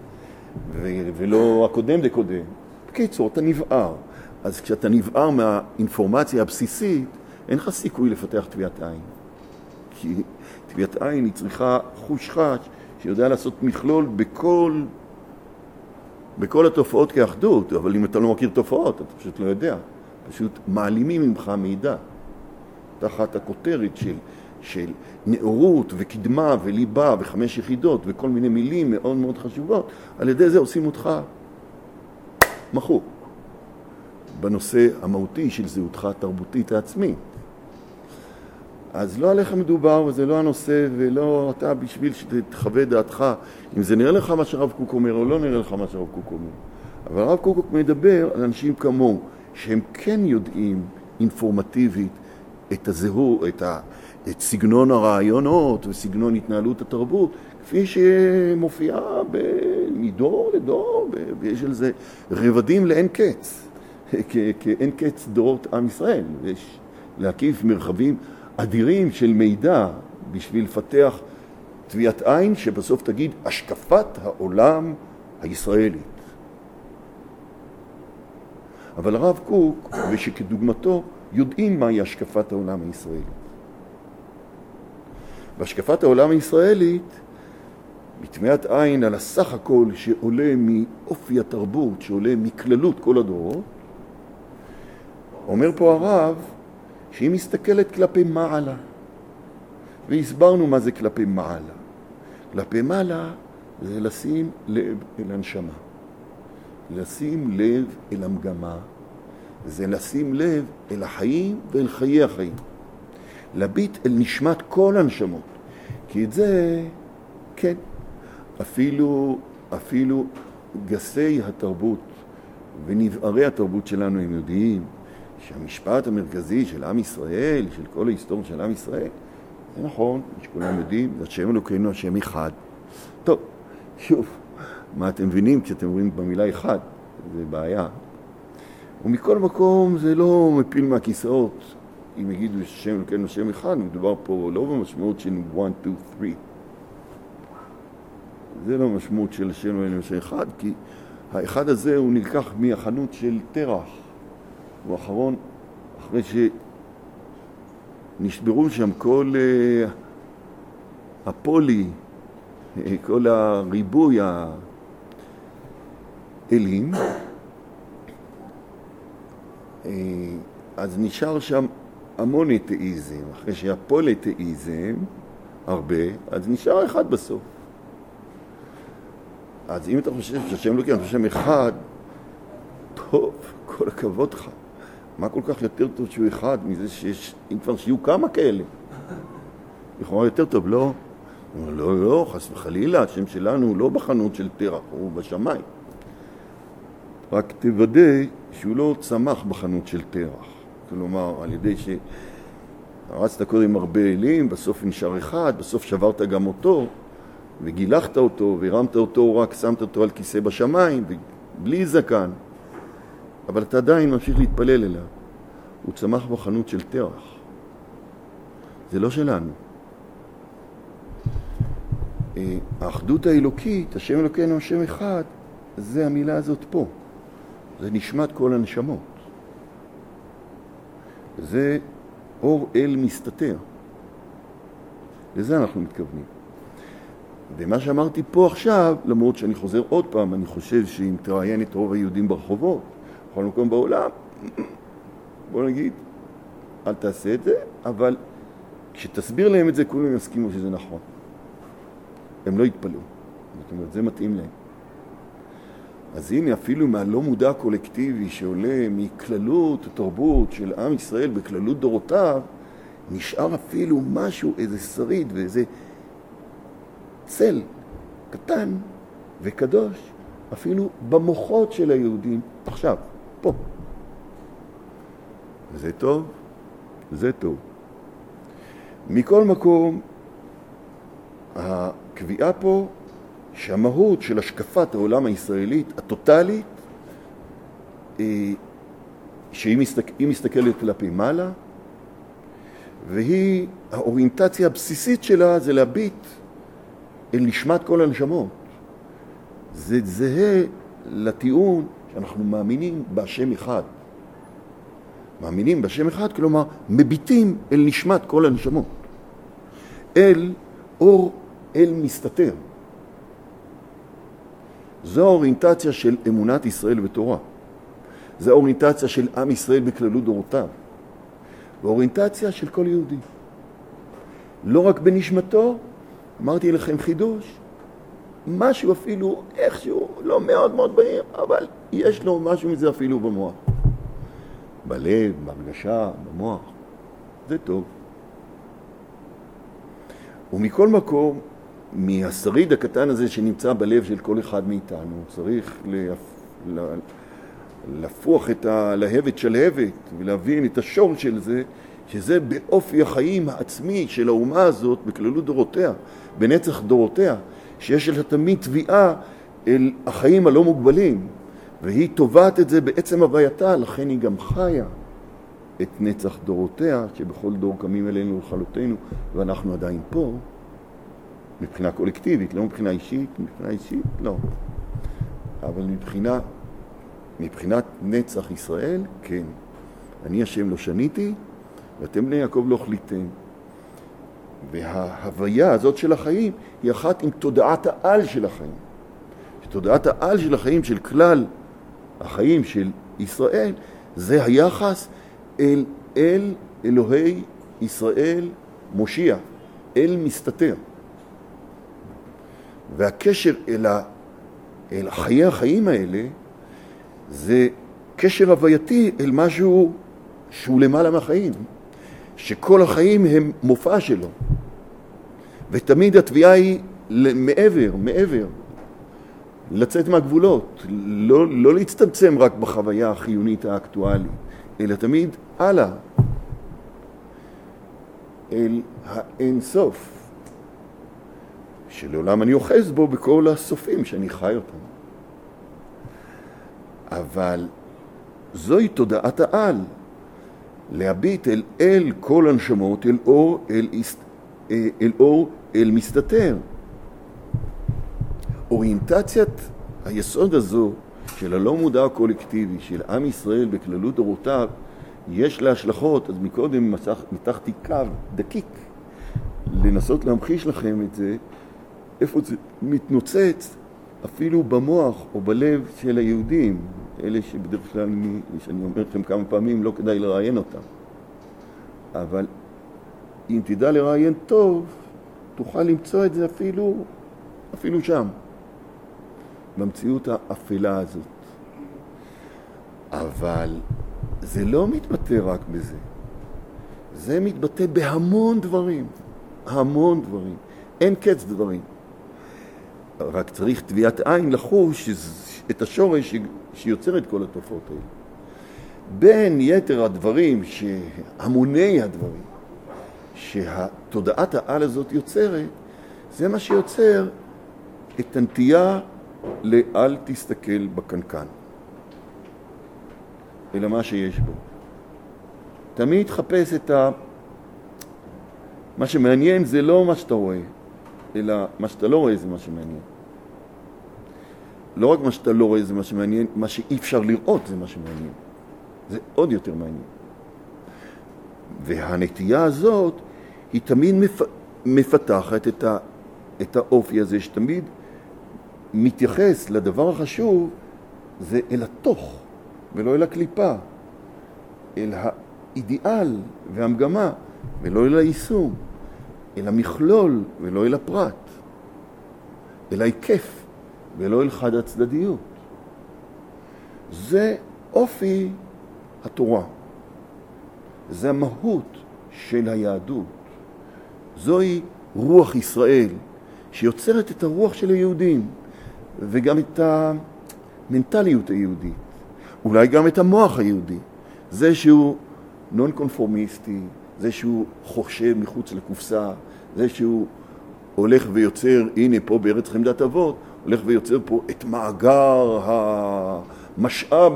Speaker 1: ולא הקודם לקודם. בקיצור, אתה נבער. אז כשאתה נבער מהאינפורמציה הבסיסית, אין לך סיכוי לפתח תביעת עין. כי תביעת עין היא צריכה חוש חש שיודע לעשות מכלול בכל התופעות כאחדות, אבל אם אתה לא מכיר תופעות, אתה פשוט לא יודע. פשוט מעלימים ממך מידע. תחת הכותרת של נאורות וקדמה וליבה ו5 יחידות וכל מיני מילים מאוד מאוד חשובות, על ידי זה עושים אותך מחוק בנושא המהותי של זהותך התרבותית העצמית. אז לא עליך מדובר, וזה לא הנושא, ולא אתה בשביל שתחווה דעתך, אם זה נראה לך מה שהרב קוק אומר או לא נראה לך מה שהרב קוק אומר. אבל הרב קוק מדבר על אנשים כמוהו, שהם כן יודעים אינפורמטיבית את הזהות, את סגנון הרעיונות וסגנון התנהלות התרבות, כפי שמופיעה מדור לדור, ויש על זה רבדים לאין קץ, כאין קץ דורות עם ישראל. יש להקיף מרחבים אדירים של מידע בשביל לפתח תביעת עין שבסוף תגיד השקפת העולם הישראלית. אבל הרב קוק ושכדוגמתו יודעים מהי השקפת העולם הישראלית. בהשקפת העולם הישראלית, בתמיעת עין על הסך הכל שעולה מאופי התרבות, שעולה מכללות כל הדורות, אומר פה הרב שהיא מסתכלת כלפי מעלה. והסברנו מה זה כלפי מעלה. כלפי מעלה זה לשים לב אל הנשמה. לשים לב אל המגמה. זה לשים לב אל החיים ואל חיי החיים. לביט אל נשמת כל הנשמות. כי את זה, כן, אפילו גסי התרבות ונבערי התרבות שלנו הם יודעים שהמשפט המרכזי של עם ישראל, של כל ההיסטוריה של עם ישראל, זה נכון, שכולם יודעים, זה השם אלוקינו, השם אחד. טוב, שוב, מה אתם מבינים כשאתם אומרים במילה אחד? זה בעיה. ומכל מקום זה לא מפיל מהכיסאות. אם יגידו שהשם אלוקינו, השם אחד, מדובר פה לא במשמעות של 1, 2, 3. זה לא משמעות של השם אלוקינו, השם אחד, כי האחד הזה הוא נלקח מהחנות של תרח. הוא האחרון, אחרי שנשברו שם כל הפולי, כל הריבוי האלים, אז נשאר שם המונותאיזם. אחרי שהפוליתאיזם הרבה, אז נשאר אחד בסוף. אז אם אתה חושב שהשם אלוקינו השם אחד, טוב, כל הכבוד לך. מה כל כך יותר טוב שהוא אחד מזה שיש, אם כבר שיהיו כמה כאלה? לכאורה יותר טוב, לא? לא, חס וחלילה, השם שלנו הוא לא בחנות של תרח, הוא בשמיים. רק תוודא שהוא לא צמח בחנות של תרח. כלומר, על ידי שהרצת קודם הרבה אלים, בסוף נשאר אחד, בסוף שברת גם אותו, וגילחת אותו, והרמת אותו, רק שמת אותו על כיסא בשמיים, ובלי זקן. אבל אתה עדיין ממשיך להתפלל אליו. הוא צמח בחנות של תרח. זה לא שלנו. האחדות האלוקית, השם אלוקינו, השם אחד, זה המילה הזאת פה. זה נשמת כל הנשמות. זה אור אל מסתתר. לזה אנחנו מתכוונים. ומה שאמרתי פה עכשיו, למרות שאני חוזר עוד פעם, אני חושב שאם תראיין את רוב היהודים ברחובות, בכל מקום בעולם, בוא נגיד, אל תעשה את זה, אבל כשתסביר להם את זה, כולם יסכימו שזה נכון. הם לא יתפלאו. זאת אומרת, זה מתאים להם. אז הנה, אפילו מהלא מודע קולקטיבי שעולה מכללות התרבות של עם ישראל בכללות דורותיו, נשאר אפילו משהו, איזה שריד ואיזה צל קטן וקדוש, אפילו במוחות של היהודים, עכשיו, פה. זה טוב? זה טוב. מכל מקום, הקביעה פה שהמהות של השקפת העולם הישראלית, הטוטלית, שהיא מסתכלת כלפי מעלה, והיא, האוריינטציה הבסיסית שלה זה להביט אל נשמת כל הנשמות. זה זהה לטיעון שאנחנו מאמינים בהשם אחד. מאמינים בהשם אחד, כלומר, מביטים אל נשמת כל הנשמות. אל אור, אל מסתתר. זו האוריינטציה של אמונת ישראל בתורה. זו האוריינטציה של עם ישראל בכללות דורותיו. והאוריינטציה של כל יהודי. לא רק בנשמתו, אמרתי לכם חידוש, משהו אפילו איכשהו, לא מאוד מאוד בהיר, אבל יש לו משהו מזה אפילו במוח. בלב, בהרגשה, במוח. זה טוב. ומכל מקום, מהשריד הקטן הזה שנמצא בלב של כל אחד מאיתנו, צריך לפוח את הלהבת שלהבת ולהבין את השור של זה, שזה באופי החיים העצמי של האומה הזאת בכללות דורותיה, בנצח דורותיה, שיש לה תמיד תביעה אל החיים הלא מוגבלים, והיא טובעת את זה בעצם הווייתה, לכן היא גם חיה את נצח דורותיה, שבכל דור קמים אלינו לכלותנו, ואנחנו עדיין פה, מבחינה קולקטיבית, לא מבחינה אישית, לא. אבל מבחינת נצח ישראל, כן. אני השם לא שניתי, ואתם בני יעקב לא חליתם. וההוויה הזאת של החיים היא אחת עם תודעת העל של החיים. תודעת העל של החיים, של כלל החיים של ישראל, זה היחס אל אלוהי ישראל מושיע, אל מסתתר. והקשר אל חיי החיים האלה, זה קשר הווייתי אל משהו שהוא למעלה מהחיים, שכל החיים הם מופע שלו. ותמיד התביעה היא מעבר, לצאת מהגבולות, לא להצטמצם רק בחוויה החיונית האקטואלית, אלא תמיד הלאה, אל האין סוף, שלעולם אני אוחז בו בכל הסופים שאני חי אותם. אבל זוהי תודעת העל, להביט אל כל הנשמות, אל אור, אל מסתתר. אוריינטציית היסוד הזו של הלא מודע הקולקטיבי, של עם ישראל בכללות דורותיו, יש לה השלכות. אז מקודם מתחתי קו דקיק לנסות להמחיש לכם את זה, איפה זה מתנוצץ אפילו במוח או בלב של היהודים, אלה שבדרך כלל, שאני אומר לכם כמה פעמים, לא כדאי לראיין אותם. אבל אם תדע לראיין טוב, תוכל למצוא את זה אפילו שם, במציאות האפלה הזאת. אבל זה לא מתבטא רק בזה. זה מתבטא בהמון דברים. המון דברים. אין קץ דברים. רק צריך טביעת עין לחוש את השורש שיוצר את כל התופעות האלה. בין יתר הדברים, המוני הדברים, שהתודעת העל הזאת יוצרת, זה מה שיוצר את הנטייה לאל תסתכל בקנקן. אלא מה שיש בו. תמיד חפש מה שמעניין זה לא מה שאתה רואה, אלא מה שאתה לא רואה זה מה שמעניין. לא רק מה שאתה לא רואה זה מה שמעניין, מה שאי אפשר לראות זה מה שמעניין. זה עוד יותר מעניין. והנטייה הזאת היא תמיד מפתחת את האופי הזה, שתמיד מתייחס לדבר החשוב, זה אל התוך ולא אל הקליפה, אל האידיאל והמגמה ולא אל היישום, אל המכלול ולא אל הפרט, אל ההיקף ולא אל חד הצדדיות. זה אופי התורה. זה המהות של היהדות. זוהי רוח ישראל, שיוצרת את הרוח של היהודים, וגם את המנטליות היהודית, אולי גם את המוח היהודי. זה שהוא נון-קונפורמיסטי, זה שהוא חושב מחוץ לקופסה, זה שהוא הולך ויוצר, הנה פה בארץ חמדת אבות, הולך ויוצר פה את מאגר המשאב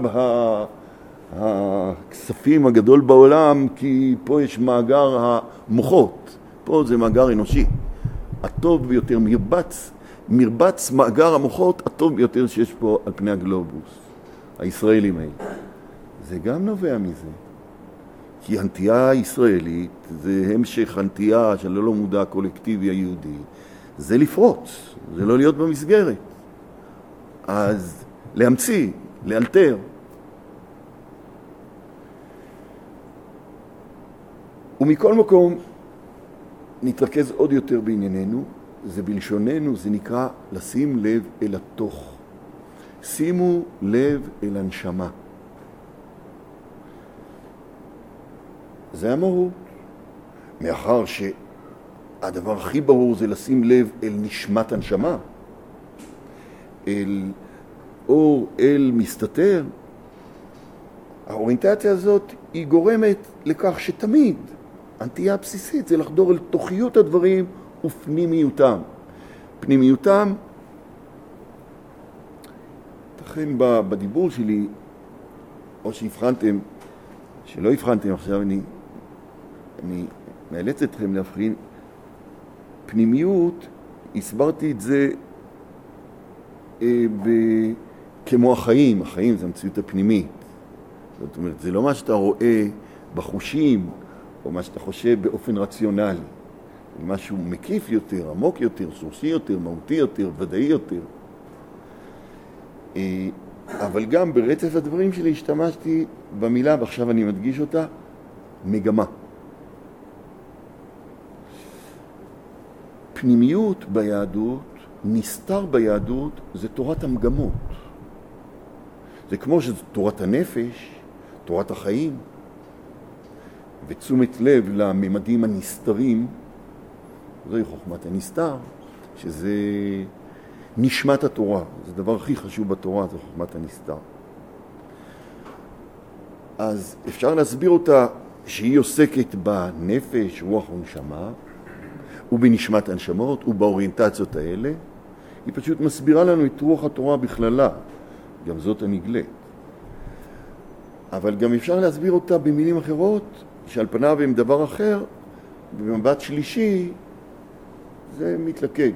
Speaker 1: הכספים הגדול בעולם, כי פה יש מאגר המוחות, פה זה מאגר אנושי. הטוב ביותר, מרבץ מאגר המוחות הטוב ביותר שיש פה על פני הגלובוס, הישראלים האלה. זה גם נובע מזה. כי הנטייה הישראלית זה המשך הנטייה של לא מודע הקולקטיבי היהודי. זה לפרוץ, זה לא להיות במסגרת. אז להמציא, לאלתר. ומכל מקום נתרכז עוד יותר בענייננו, זה בלשוננו, זה נקרא לשים לב אל התוך. שימו לב אל הנשמה. זה המהות. מאחר שהדבר הכי ברור זה לשים לב אל נשמת הנשמה, אל אור, אל מסתתר, האוריינטציה הזאת היא גורמת לכך שתמיד הנטייה הבסיסית זה לחדור אל תוכיות הדברים ופנימיותם. פנימיותם, תכן בדיבור שלי, או שהבחנתם, שלא הבחנתם עכשיו, אני מאלץ אתכם להבחין, פנימיות, הסברתי את זה כמו החיים. החיים זה המציאות הפנימית. זאת אומרת, זה לא מה שאתה רואה בחושים, או מה שאתה חושב באופן רציונלי. זה משהו מקיף יותר, עמוק יותר, שורשי יותר, מהותי יותר, ודאי יותר. אבל גם ברצף הדברים שלי השתמשתי במילה, ועכשיו אני מדגיש אותה, מגמה. פנימיות ביהדות, נסתר ביהדות, זה תורת המגמות. זה כמו שזו תורת הנפש, תורת החיים, ותשומת לב לממדים הנסתרים, זוהי חוכמת הנסתר, שזה נשמת התורה. זה הדבר הכי חשוב בתורה, זה חוכמת הנסתר. אז אפשר להסביר אותה שהיא עוסקת בנפש, רוח ונשמה, ובנשמת הנשמות, ובאוריינטציות האלה. היא פשוט מסבירה לנו את רוח התורה בכללה, גם זאת הנגלית. אבל גם אפשר להסביר אותה במילים אחרות, שעל פניו הם דבר אחר, במבט שלישי זה מתלכד.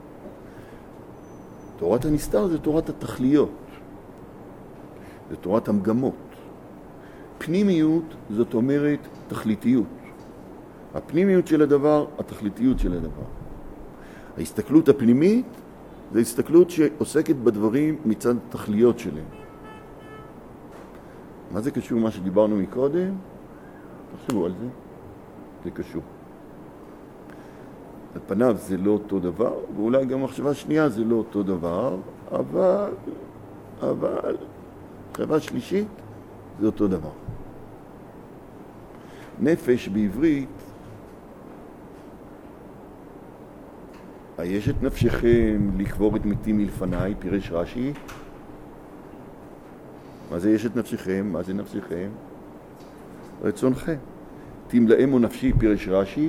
Speaker 1: תורת הנסתר זה תורת התכליות, זה תורת המגמות. פנימיות זאת אומרת תכליתיות. הפנימיות של הדבר, התכליתיות של הדבר. ההסתכלות הפנימית זה הסתכלות שעוסקת בדברים מצד התכליות שלהם. מה זה קשור מה שדיברנו מקודם? תחשבו על זה. זה קשור. על פניו זה לא אותו דבר, ואולי גם מחשבה שנייה זה לא אותו דבר, אבל מחשבה שלישית זה אותו דבר. נפש בעברית, יש את נפשכם לקבור את מתים מלפניי, פירש רש"י. מה זה יש את נפשכם? מה זה נפשכם? רצונכם. תמלאמו נפשי, פירש רש"י,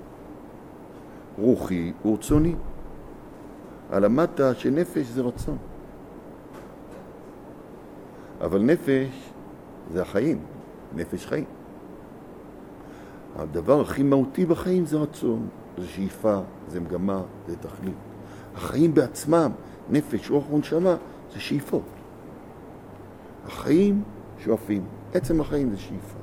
Speaker 1: רוחי ורצוני. למדת שנפש זה רצון. אבל נפש זה החיים, נפש חיים. הדבר הכי מהותי בחיים זה רצון, זה שאיפה, זה מגמה, זה תכלית. החיים בעצמם, נפש, רוח ונשמה, זה שאיפות. החיים שואפים, עצם החיים זה שאיפה.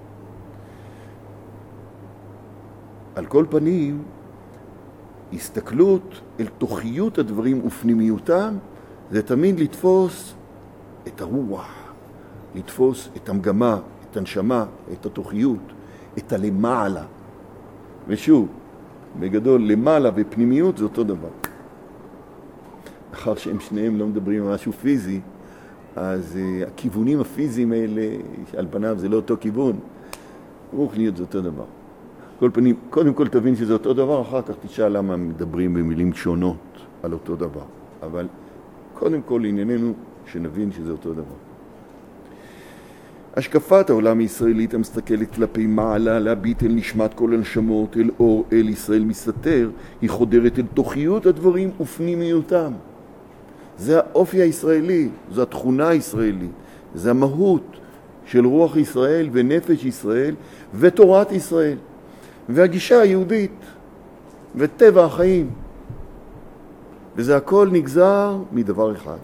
Speaker 1: על כל פנים, הסתכלות אל תוכיות הדברים ופנימיותם, זה תמיד לתפוס את הרוח, לתפוס את המגמה, את הנשמה, את התוכיות, את הלמעלה. ושוב, בגדול, למעלה ופנימיות זה אותו דבר. אחר שהם שניהם לא מדברים על משהו פיזי, אז הכיוונים הפיזיים האלה, על פניו זה לא אותו כיוון, רוחניות זה אותו דבר. כל פנים, קודם כל תבין שזה אותו דבר, אחר כך תשאל למה מדברים במילים שונות על אותו דבר. אבל קודם כל ענייננו שנבין שזה אותו דבר. השקפת העולם הישראלית המסתכלת כלפי מעלה, להביט אל נשמת כל הנשמות, אל אור, אל ישראל מסתתר, היא חודרת אל תוכיות הדברים ופנימיותם. זה האופי הישראלי, זו התכונה הישראלית, זה המהות של רוח ישראל ונפש ישראל ותורת ישראל. והגישה היהודית וטבע החיים. וזה הכל נגזר מדבר אחד.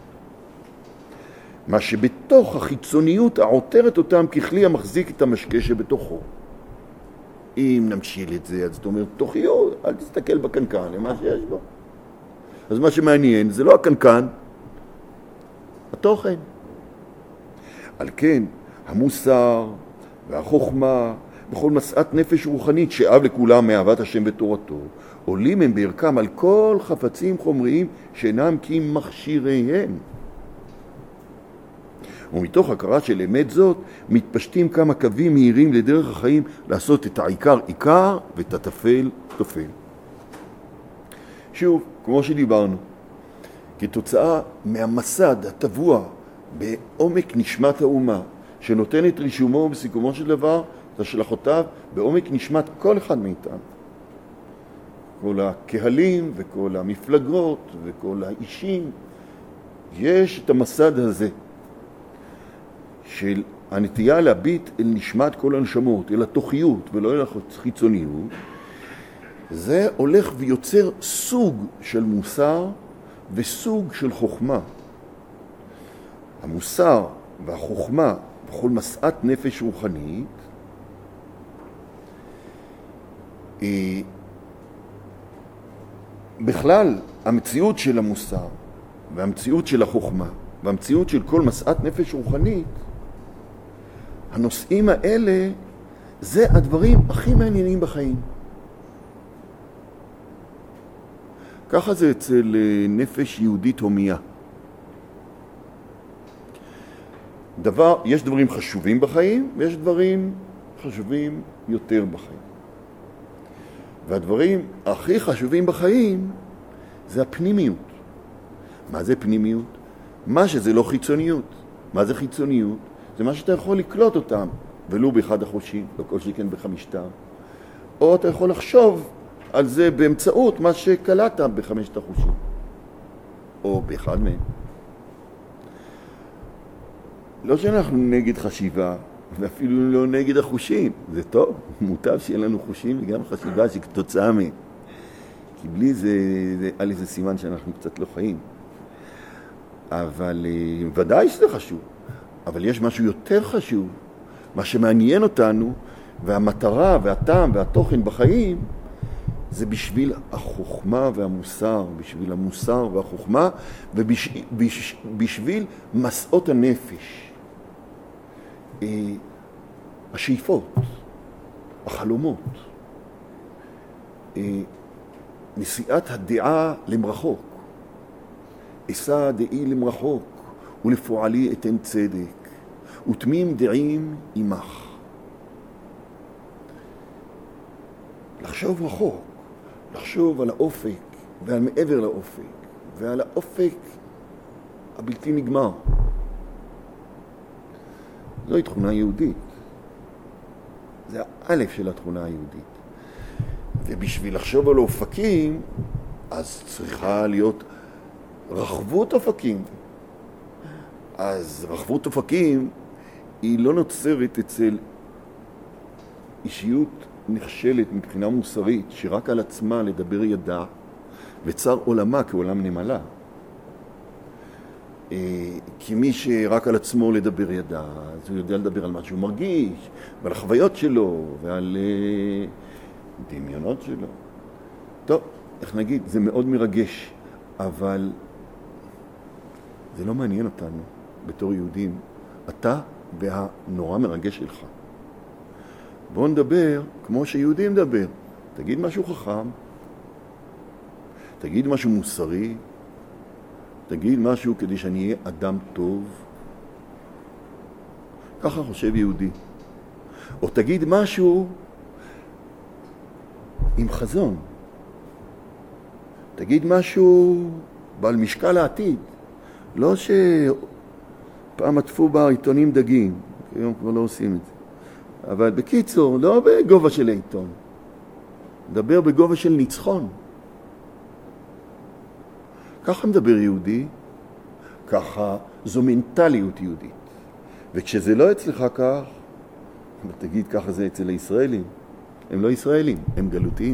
Speaker 1: מה שבתוך החיצוניות העותרת אותם ככלי המחזיק את המשקה שבתוכו. אם נמשיל את זה, אז זאת אומרת, תוכיות, אל תסתכל בקנקן למה שיש בו. אז מה שמעניין זה לא הקנקן, התוכן. על כן, המוסר והחוכמה, בכל מסעת נפש רוחנית שאב לכולם מאהבת השם ותורתו, עולים הם בערכם על כל חפצים חומריים שאינם כמכשיריהם. ומתוך הכרה של אמת זאת, מתפשטים כמה קווים מהירים לדרך החיים לעשות את העיקר עיקר ואת התפל תופל. שוב, כמו שדיברנו, כתוצאה מהמסד הטבוע בעומק נשמת האומה, שנותן את רישומו בסיכומו של דבר, את השלכותיו בעומק נשמת כל אחד מאיתנו. כל הקהלים וכל המפלגות וכל האישים, יש את המסד הזה של הנטייה להביט אל נשמת כל הנשמות, אל התוכיות ולא אל החיצוניות. זה הולך ויוצר סוג של מוסר וסוג של חוכמה. המוסר והחוכמה בכל מסעת נפש רוחנית בכלל המציאות של המוסר והמציאות של החוכמה והמציאות של כל מסעת נפש רוחנית, הנושאים האלה זה הדברים הכי מעניינים בחיים. ככה זה אצל נפש יהודית הומיה. יש דברים חשובים בחיים ויש דברים חשובים יותר בחיים. והדברים הכי חשובים בחיים זה הפנימיות. מה זה פנימיות? מה שזה לא חיצוניות. מה זה חיצוניות? זה מה שאתה יכול לקלוט אותם, ולו באחד החושים, לא כל שכן בחמישתם. או אתה יכול לחשוב על זה באמצעות מה שקלטת בחמשת החושים. או באחד מהם. לא שאנחנו נגד חשיבה, ואפילו לא נגד החושים. זה טוב, מוטב שיהיה לנו חושים וגם חשיבה שכתוצאה מהם. כי בלי זה, על איזה סימן שאנחנו קצת לא חיים. אבל ודאי שזה חשוב. אבל יש משהו יותר חשוב, מה שמעניין אותנו, והמטרה והטעם והתוכן בחיים, זה בשביל החוכמה והמוסר, בשביל המוסר והחוכמה, ובשביל מסעות הנפש. השאיפות, החלומות, נסיעת הדעה למרחוק, אשא דעי למרחוק, ולפועלי אתן צדק, ותמים דעים עמך. לחשוב רחוק, לחשוב על האופק ועל מעבר לאופק, ועל האופק הבלתי נגמר. זוהי תכונה יהודית. זה האלף של התכונה היהודית. ובשביל לחשוב על אופקים, אז צריכה להיות רחבות אופקים. אז רחבות אופקים היא לא נוצרת אצל אישיות נכשלת מבחינה מוסרית, שרק על עצמה לדבר ידע, וצר עולמה כעולם נמלה. כי מי שרק על עצמו לדבר ידע, אז הוא יודע לדבר על מה שהוא מרגיש, ועל החוויות שלו, ועל דמיונות שלו. טוב, איך נגיד, זה מאוד מרגש, אבל זה לא מעניין אותנו בתור יהודים. אתה והנורא מרגש שלך. בואו נדבר כמו שיהודים מדבר. תגיד משהו חכם, תגיד משהו מוסרי, תגיד משהו כדי שאני אהיה אדם טוב. ככה חושב יהודי. או תגיד משהו עם חזון. תגיד משהו בעל משקל העתיד. לא שפעם עטפו בעיתונים דגים, היום כבר לא עושים את זה. אבל בקיצור, לא בגובה של העיתון. מדבר בגובה של ניצחון. ככה מדבר יהודי, ככה זו מנטליות יהודית. וכשזה לא אצלך כך, תגיד ככה זה אצל הישראלים. הם לא ישראלים, הם גלותיים.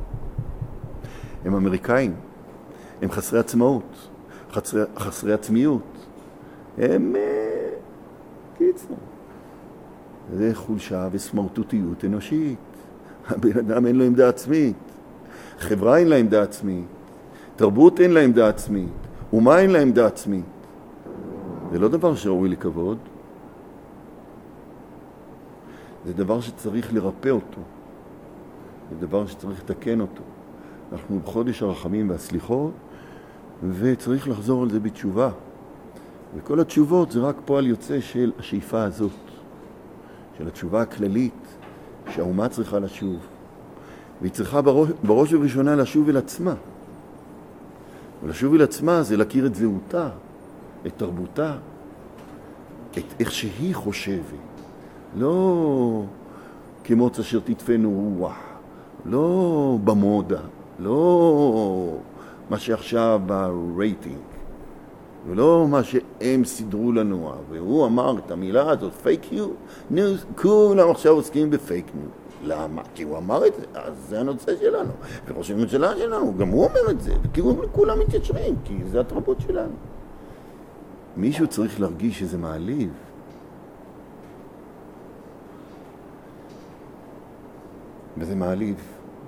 Speaker 1: הם אמריקאים. הם חסרי עצמאות, חסרי עצמיות. הם קיצור. זה חולשה וסמרטוטיות אנושית. הבן אדם אין לו עמדה עצמית. חברה אין לה עמדה עצמית. תרבות אין לה עמדה עצמית. אומה אין לה עמדה עצמית. זה לא דבר שראוי לכבוד. זה דבר שצריך לרפא אותו. זה דבר שצריך לתקן אותו. אנחנו בחודש הרחמים והסליחות, וצריך לחזור על זה בתשובה. וכל התשובות זה רק פועל יוצא של השאיפה הזאת, של התשובה הכללית, שהאומה צריכה לשוב. והיא צריכה בראש ובראשונה לשוב אל עצמה. ולשוב אל עצמה זה להכיר את זהותה, את תרבותה, את איך שהיא חושבת. לא כמוץ אשר תדפנו רוח, לא במודה, לא מה שעכשיו ברייטינג, ולא מה שהם סידרו לנו. והוא אמר את המילה הזאת, פייק ניוז, כולם עכשיו עוסקים בפייק ניוז. למה? כי הוא אמר את זה, אז זה הנושא שלנו. וראש הממשלה שלנו, גם הוא אומר את זה, כי כולם מתיישרים, כי זה התרבות שלנו. מישהו צריך להרגיש שזה מעליב. וזה מעליב.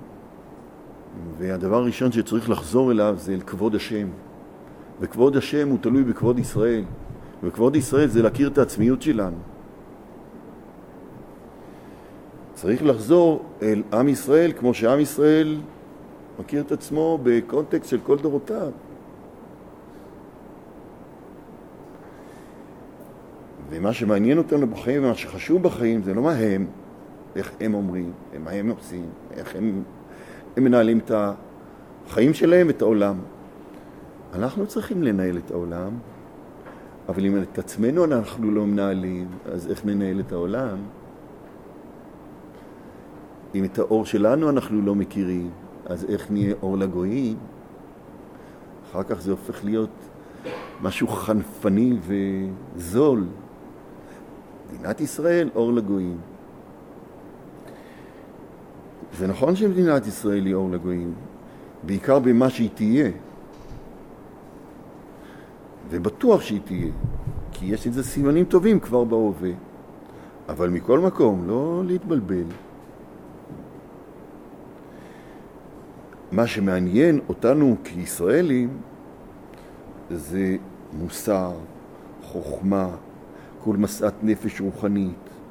Speaker 1: והדבר הראשון שצריך לחזור אליו זה אל כבוד השם. וכבוד השם הוא תלוי בכבוד ישראל. וכבוד ישראל זה להכיר את העצמיות שלנו. צריך לחזור אל עם ישראל כמו שעם ישראל מכיר את עצמו בקונטקסט של כל דורותיו. ומה שמעניין אותנו בחיים ומה שחשוב בחיים זה לא מה הם, איך הם אומרים, מה הם עושים, איך הם מנהלים את החיים שלהם, את העולם. אנחנו צריכים לנהל את העולם, אבל אם את עצמנו אנחנו לא מנהלים, אז איך ננהל את העולם? אם את האור שלנו אנחנו לא מכירים, אז איך נהיה אור לגויים? אחר כך זה הופך להיות משהו חנפני וזול. מדינת ישראל, אור לגויים. זה נכון שמדינת ישראל היא אור לגויים, בעיקר במה שהיא תהיה. ובטוח שהיא תהיה, כי יש איזה סימנים טובים כבר בהווה. אבל מכל מקום, לא להתבלבל. מה שמעניין אותנו כישראלים זה מוסר, חוכמה, כל מסעת נפש רוחנית.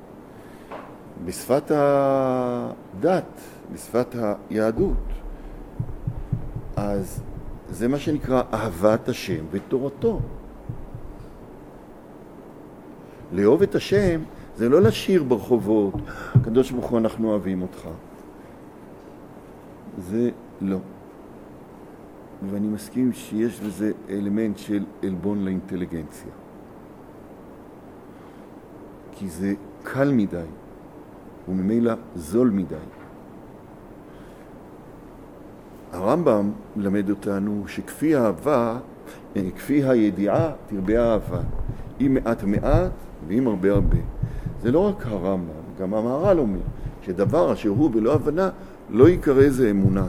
Speaker 1: בשפת הדת, בשפת היהדות. אז זה מה שנקרא אהבת השם ותורתו. לאהוב את השם זה לא לשיר ברחובות, הקדוש ברוך הוא אנחנו אוהבים אותך. זה לא. ואני מסכים שיש בזה אלמנט של אלבון לאינטליגנציה. כי זה קל מדי, וממילא זול מדי. הרמב"ם למד אותנו שכפי האהבה, כפי הידיעה תרבה האהבה. אם מעט מעט ואם הרבה הרבה. זה לא רק הרמב"ם, גם המהר"ל אומר, שדבר אשר הוא בלא הבנה לא יקרא זה אמונה.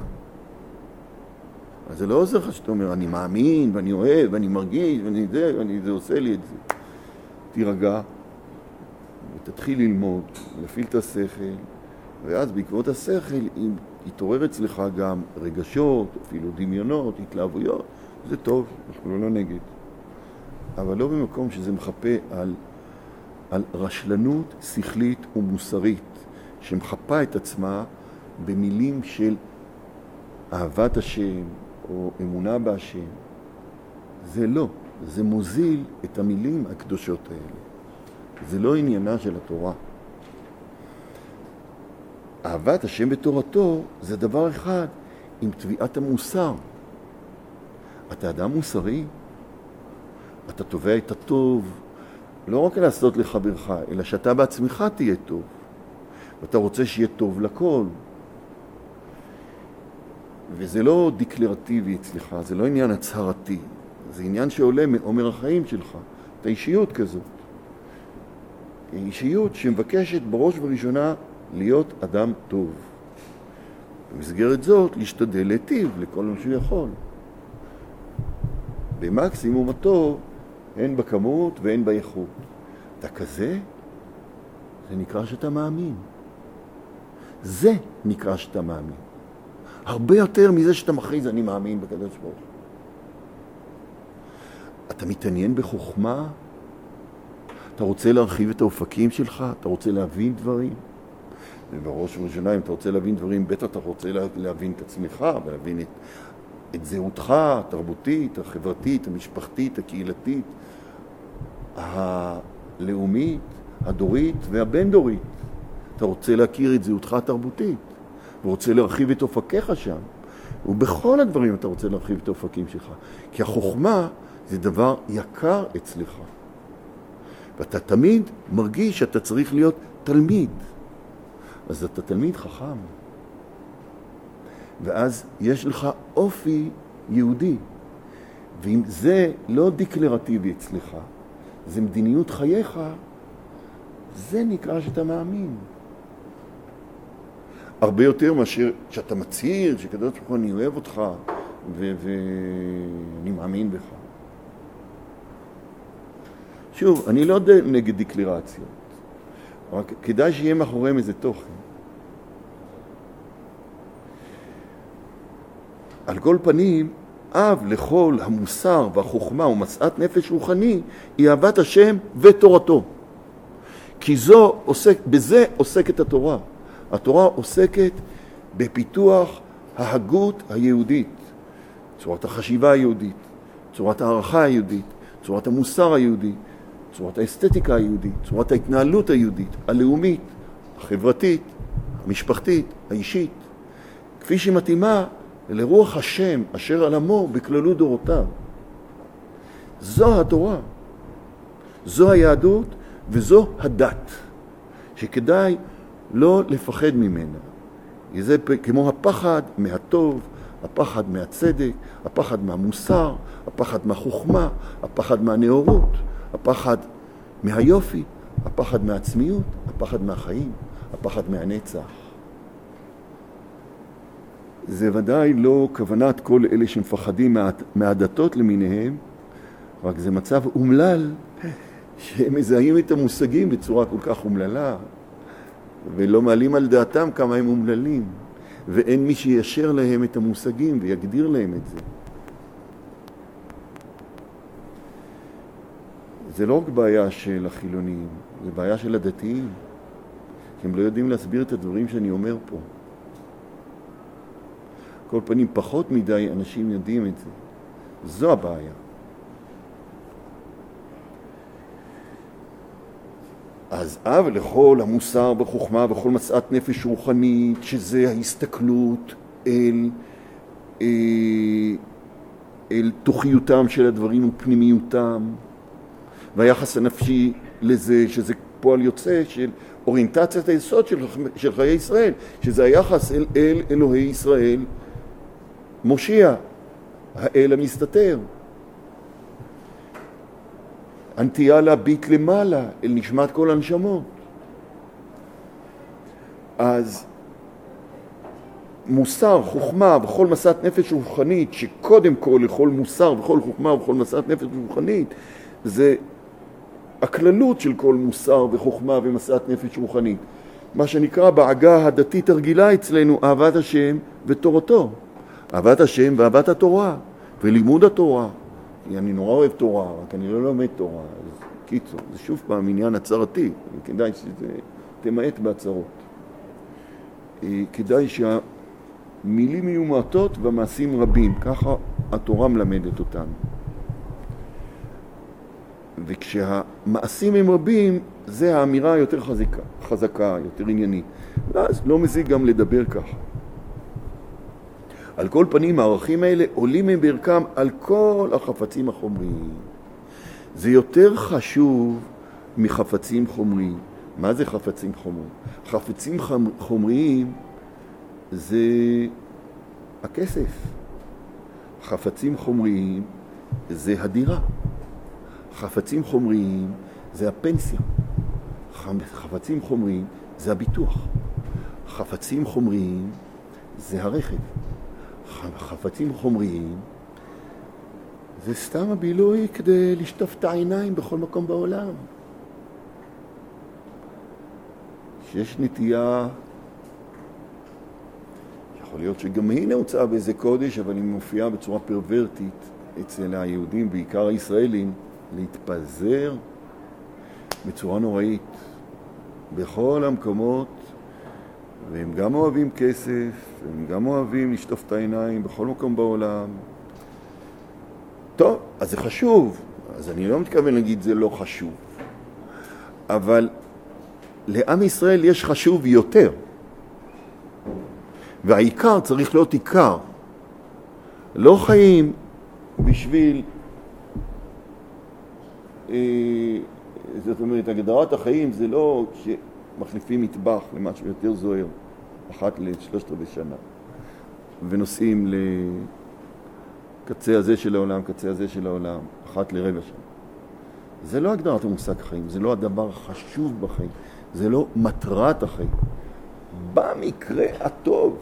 Speaker 1: אז זה לא עוזר לך שאתה אומר, אני מאמין, ואני אוהב, ואני מרגיש, זה עושה לי את זה. תירגע, ותתחיל ללמוד, להפעיל את השכל, ואז בעקבות השכל יתעורר אצלך גם רגשות, אפילו דמיונות, התלהבויות. זה טוב, אנחנו לא נגד. אבל לא במקום שזה מחפה על רשלנות שכלית ומוסרית, שמחפה את עצמה במילים של אהבת השם או אמונה בהשם. זה לא, זה מוזיל את המילים הקדושות האלה. זה לא עניינה של התורה. אהבת השם בתורתו זה דבר אחד עם תביעת המוסר. אתה אדם מוסרי, אתה תובע את הטוב, לא רק לעשות לחברך, אלא שאתה בעצמך תהיה טוב. ואתה רוצה שיהיה טוב לכל. וזה לא דקלרטיבי אצלך, זה לא עניין הצהרתי. זה עניין שעולה מעומר החיים שלך. אתה אישיות כזאת. אישיות שמבקשת בראש ובראשונה להיות אדם טוב. במסגרת זאת להשתדל להיטיב לכל מה שהוא יכול. במקסימום הטוב, הן בכמות והן באיכות. אתה כזה, זה נקרא שאתה מאמין. זה נקרא שאתה מאמין. הרבה יותר מזה שאתה מכריז, אני מאמין בקדוש ברוך הוא. אתה מתעניין בחוכמה, אתה רוצה להרחיב את האופקים שלך, אתה רוצה להבין דברים. ובראש ובראשונה, אם אתה רוצה להבין דברים, בטח אתה רוצה להבין את עצמך, ולהבין את זהותך, התרבותית, החברתית, המשפחתית, הקהילתית, הלאומית, הדורית והבין-דורית. אתה רוצה להכיר את זהותך התרבותית, ורוצה להרחיב את אופקיך שם. ובכל הדברים אתה רוצה להרחיב את האופקים שלך. כי החוכמה זה דבר יקר אצלך. ואתה תמיד מרגיש שאתה צריך להיות תלמיד. אז אתה תלמיד חכם. ואז יש לך אופי יהודי. ואם זה לא דקלרטיבי אצלך, זה מדיניות חייך, זה נקרא שאתה מאמין. הרבה יותר מאשר שאתה מצהיר, שקדוש ברוך הוא אני אוהב אותך ואני מאמין בך. שוב, אני לא נגד דקלרציות, רק כדאי שיהיה מאחוריהם איזה תוכן. על כל פנים, אב לכל המוסר והחוכמה ומשאת נפש רוחני היא אהבת השם ותורתו. כי בזה עוסקת התורה. התורה עוסקת בפיתוח ההגות היהודית, צורת החשיבה היהודית, צורת הערכה היהודית, צורת המוסר היהודי, צורת האסתטיקה היהודית, צורת ההתנהלות היהודית, הלאומית, החברתית, המשפחתית, האישית, כפי שמתאימה לרוח השם אשר על עמו בכללות דורותיו. זו התורה, זו היהדות וזו הדת, שכדאי לא לפחד ממנה. זה כמו הפחד מהטוב, הפחד מהצדק, הפחד מהמוסר, הפחד מהחוכמה, הפחד מהנאורות, הפחד מהיופי, הפחד מהעצמיות, הפחד מהחיים, הפחד מהנצח. זה ודאי לא כוונת כל אלה שמפחדים מהדתות למיניהם, רק זה מצב אומלל שהם מזהים את המושגים בצורה כל כך אומללה, ולא מעלים על דעתם כמה הם אומללים, ואין מי שישר להם את המושגים ויגדיר להם את זה. זה לא רק בעיה של החילונים, זה בעיה של הדתיים, כי הם לא יודעים להסביר את הדברים שאני אומר פה. כל פנים, פחות מדי אנשים יודעים את זה. זו הבעיה. אז אב לכל המוסר בחוכמה וכל משאת נפש רוחנית, שזה ההסתכלות אל תוכיותם של הדברים ופנימיותם, והיחס הנפשי לזה, שזה פועל יוצא של אוריינטציית היסוד של חיי ישראל, שזה היחס אל אלוהי ישראל, מושיע, האל המסתתר. הנטייה להביט למעלה אל נשמת כל הנשמות. אז מוסר, חוכמה וכל מסעת נפש רוחנית, שקודם כל לכל מוסר וכל חוכמה וכל מסעת נפש רוחנית, זה הכללות של כל מוסר וחוכמה ומסעת נפש רוחנית. מה שנקרא בעגה הדתית הרגילה אצלנו, אהבת השם ותורתו. אהבת השם ואהבת התורה ולימוד התורה. אני נורא אוהב תורה, רק אני לא לומד תורה. אז קיצור, זה שוב פעם עניין הצהרתי. כדאי שזה תמעט בהצהרות. כדאי שהמילים יהיו מעטות והמעשים רבים. ככה התורה מלמדת אותנו. וכשהמעשים הם רבים, זה האמירה היותר חזקה, יותר עניינית. ואז לא מזיק גם לדבר ככה. על כל פנים, הערכים האלה עולים מברכם על כל החפצים החומריים. זה יותר חשוב מחפצים חומריים. מה זה חפצים חומריים? חפצים חומריים זה הכסף. חפצים חומריים זה הדירה. חפצים חומריים זה הפנסיה. חפצים חומריים זה הביטוח. חפצים חומריים זה הרכב. חפצים חומריים זה סתם הבילוי כדי לשטוף את העיניים בכל מקום בעולם. שיש נטייה, יכול להיות שגם היא נעוצה באיזה קודש, אבל היא מופיעה בצורה פרוורטית אצל היהודים, בעיקר הישראלים, להתפזר בצורה נוראית בכל המקומות, והם גם אוהבים כסף, והם גם אוהבים לשטוף את העיניים בכל מקום בעולם. טוב, אז זה חשוב, אז אני לא מתכוון להגיד זה לא חשוב, אבל לעם ישראל יש חשוב יותר, והעיקר צריך להיות עיקר. לא חיים בשביל, זאת אומרת, הגדרת החיים זה לא שמחליפים מטבח למשהו יותר זוהר, אחת ל3 שנה, ונוסעים לקצה הזה של העולם, קצה הזה של העולם, אחת ל15 שנה. זה לא הגדרת המושג חיים, זה לא הדבר החשוב בחיים, זה לא מטרת החיים. במקרה הטוב,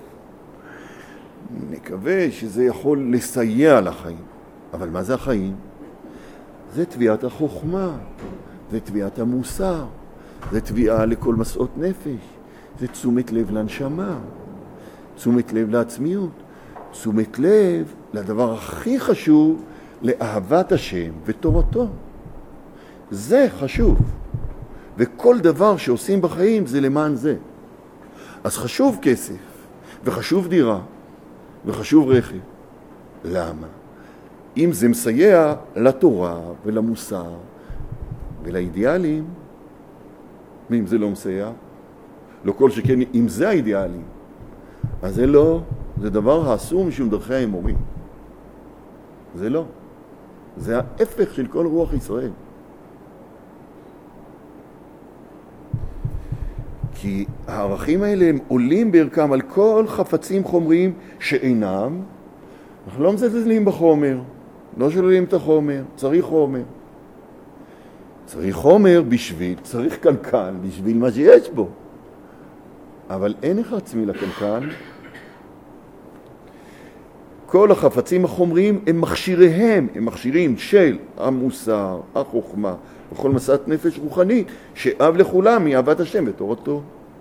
Speaker 1: נקווה שזה יכול לסייע לחיים. אבל מה זה החיים? זה תביעת החוכמה, זה תביעת המוסר, זה תביעה לכל מסעות נפש, זה תשומת לב לנשמה, תשומת לב לעצמיות, תשומת לב לדבר הכי חשוב, לאהבת השם ותורתו. זה חשוב. וכל דבר שעושים בחיים זה למען זה. אז חשוב כסף, וחשוב דירה, וחשוב רכב. למה? אם זה מסייע לתורה ולמוסר ולאידיאלים, ואם זה לא מסייע, לא כל שכן, אם זה האידיאלים, אז זה לא, זה דבר האסור משום דרכי האמורים. זה לא. זה ההפך של כל רוח ישראל. כי הערכים האלה הם עולים בערכם על כל חפצים חומריים שאינם. אנחנו לא מזלזלים בחומר, לא שוללים את החומר, צריך חומר. צריך חומר בשביל, צריך קנקן בשביל מה שיש בו. אבל אין אחד עצמי לקנקן. כל החפצים החומריים הם מכשיריהם, הם מכשירים של המוסר, החוכמה, וכל מסעת נפש רוחנית, שאב לכולם מאהבת השם ותורתו.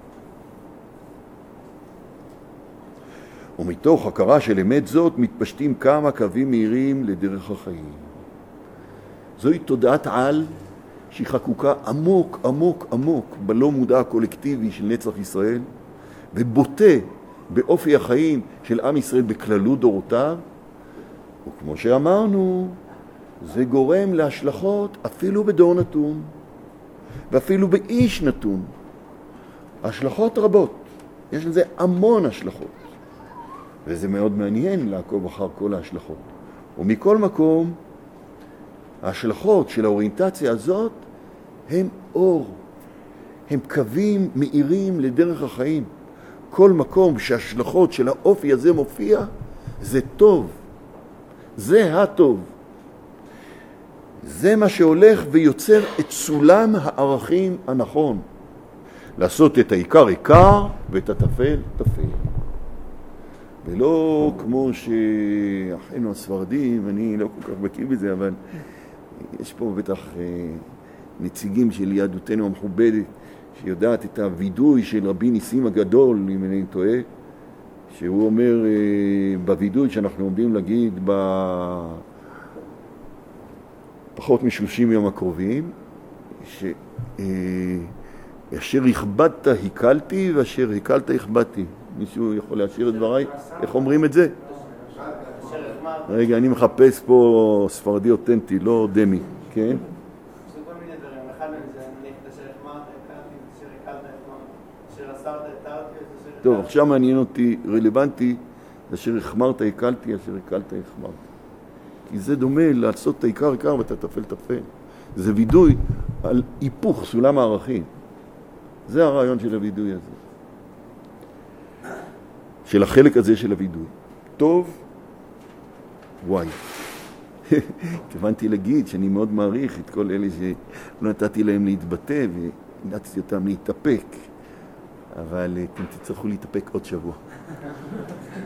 Speaker 1: ומתוך הכרה של אמת זאת מתפשטים כמה קווים מהירים לדרך החיים. זוהי תודעת על שהיא חקוקה עמוק עמוק עמוק בלא מודע הקולקטיבי של נצח ישראל, ובוטה באופי החיים של עם ישראל בכללות דורותיו, וכמו שאמרנו, זה גורם להשלכות אפילו בדור נתון, ואפילו באיש נתון. השלכות רבות, יש לזה המון השלכות, וזה מאוד מעניין לעקוב אחר כל ההשלכות. ומכל מקום, ההשלכות של האוריינטציה הזאת הם אור, הם קווים מאירים לדרך החיים. כל מקום שההשלכות של האופי הזה מופיע, זה טוב, זה הטוב. זה מה שהולך ויוצר את סולם הערכים הנכון. לעשות את העיקר עיקר ואת הטפל טפל. ולא כמו שאחינו הספרדים, אני לא כל כך בקיא בזה, אבל יש פה בטח נציגים של יהדותנו המכובדת, שיודעת את הוידוי של רבי ניסים הגדול, אם אני טועה, שהוא אומר בוידוי שאנחנו עומדים להגיד פחות מ-30 יום הקרובים, אשר הכבדת הקלתי ואשר הקלת הכבדתי. מישהו יכול להשאיר את דבריי? איך אומרים את זה? רגע, אני מחפש פה ספרדי אותנטי, לא דמי, כן?
Speaker 3: יש כל מיני דברים, אחד מהם זה נניח את אשר החמרת, הקלתי, אשר הקלת החמרת, אשר אסרת התרתי, אשר...
Speaker 1: טוב, עכשיו מעניין אותי, רלוונטי, אשר החמרת הקלתי, אשר הקלת החמרת. כי זה דומה לעשות את העיקר עיקר ואתה תפל תפל. זה וידוי על היפוך סולם הערכים. זה הרעיון של הוידוי הזה. של החלק הזה של הוידוי. טוב, וואי. התכוונתי להגיד שאני מאוד מעריך את כל אלה שלא נתתי להם להתבטא ונצתי אותם להתאפק. אבל אתם תצטרכו להתאפק עוד שבוע.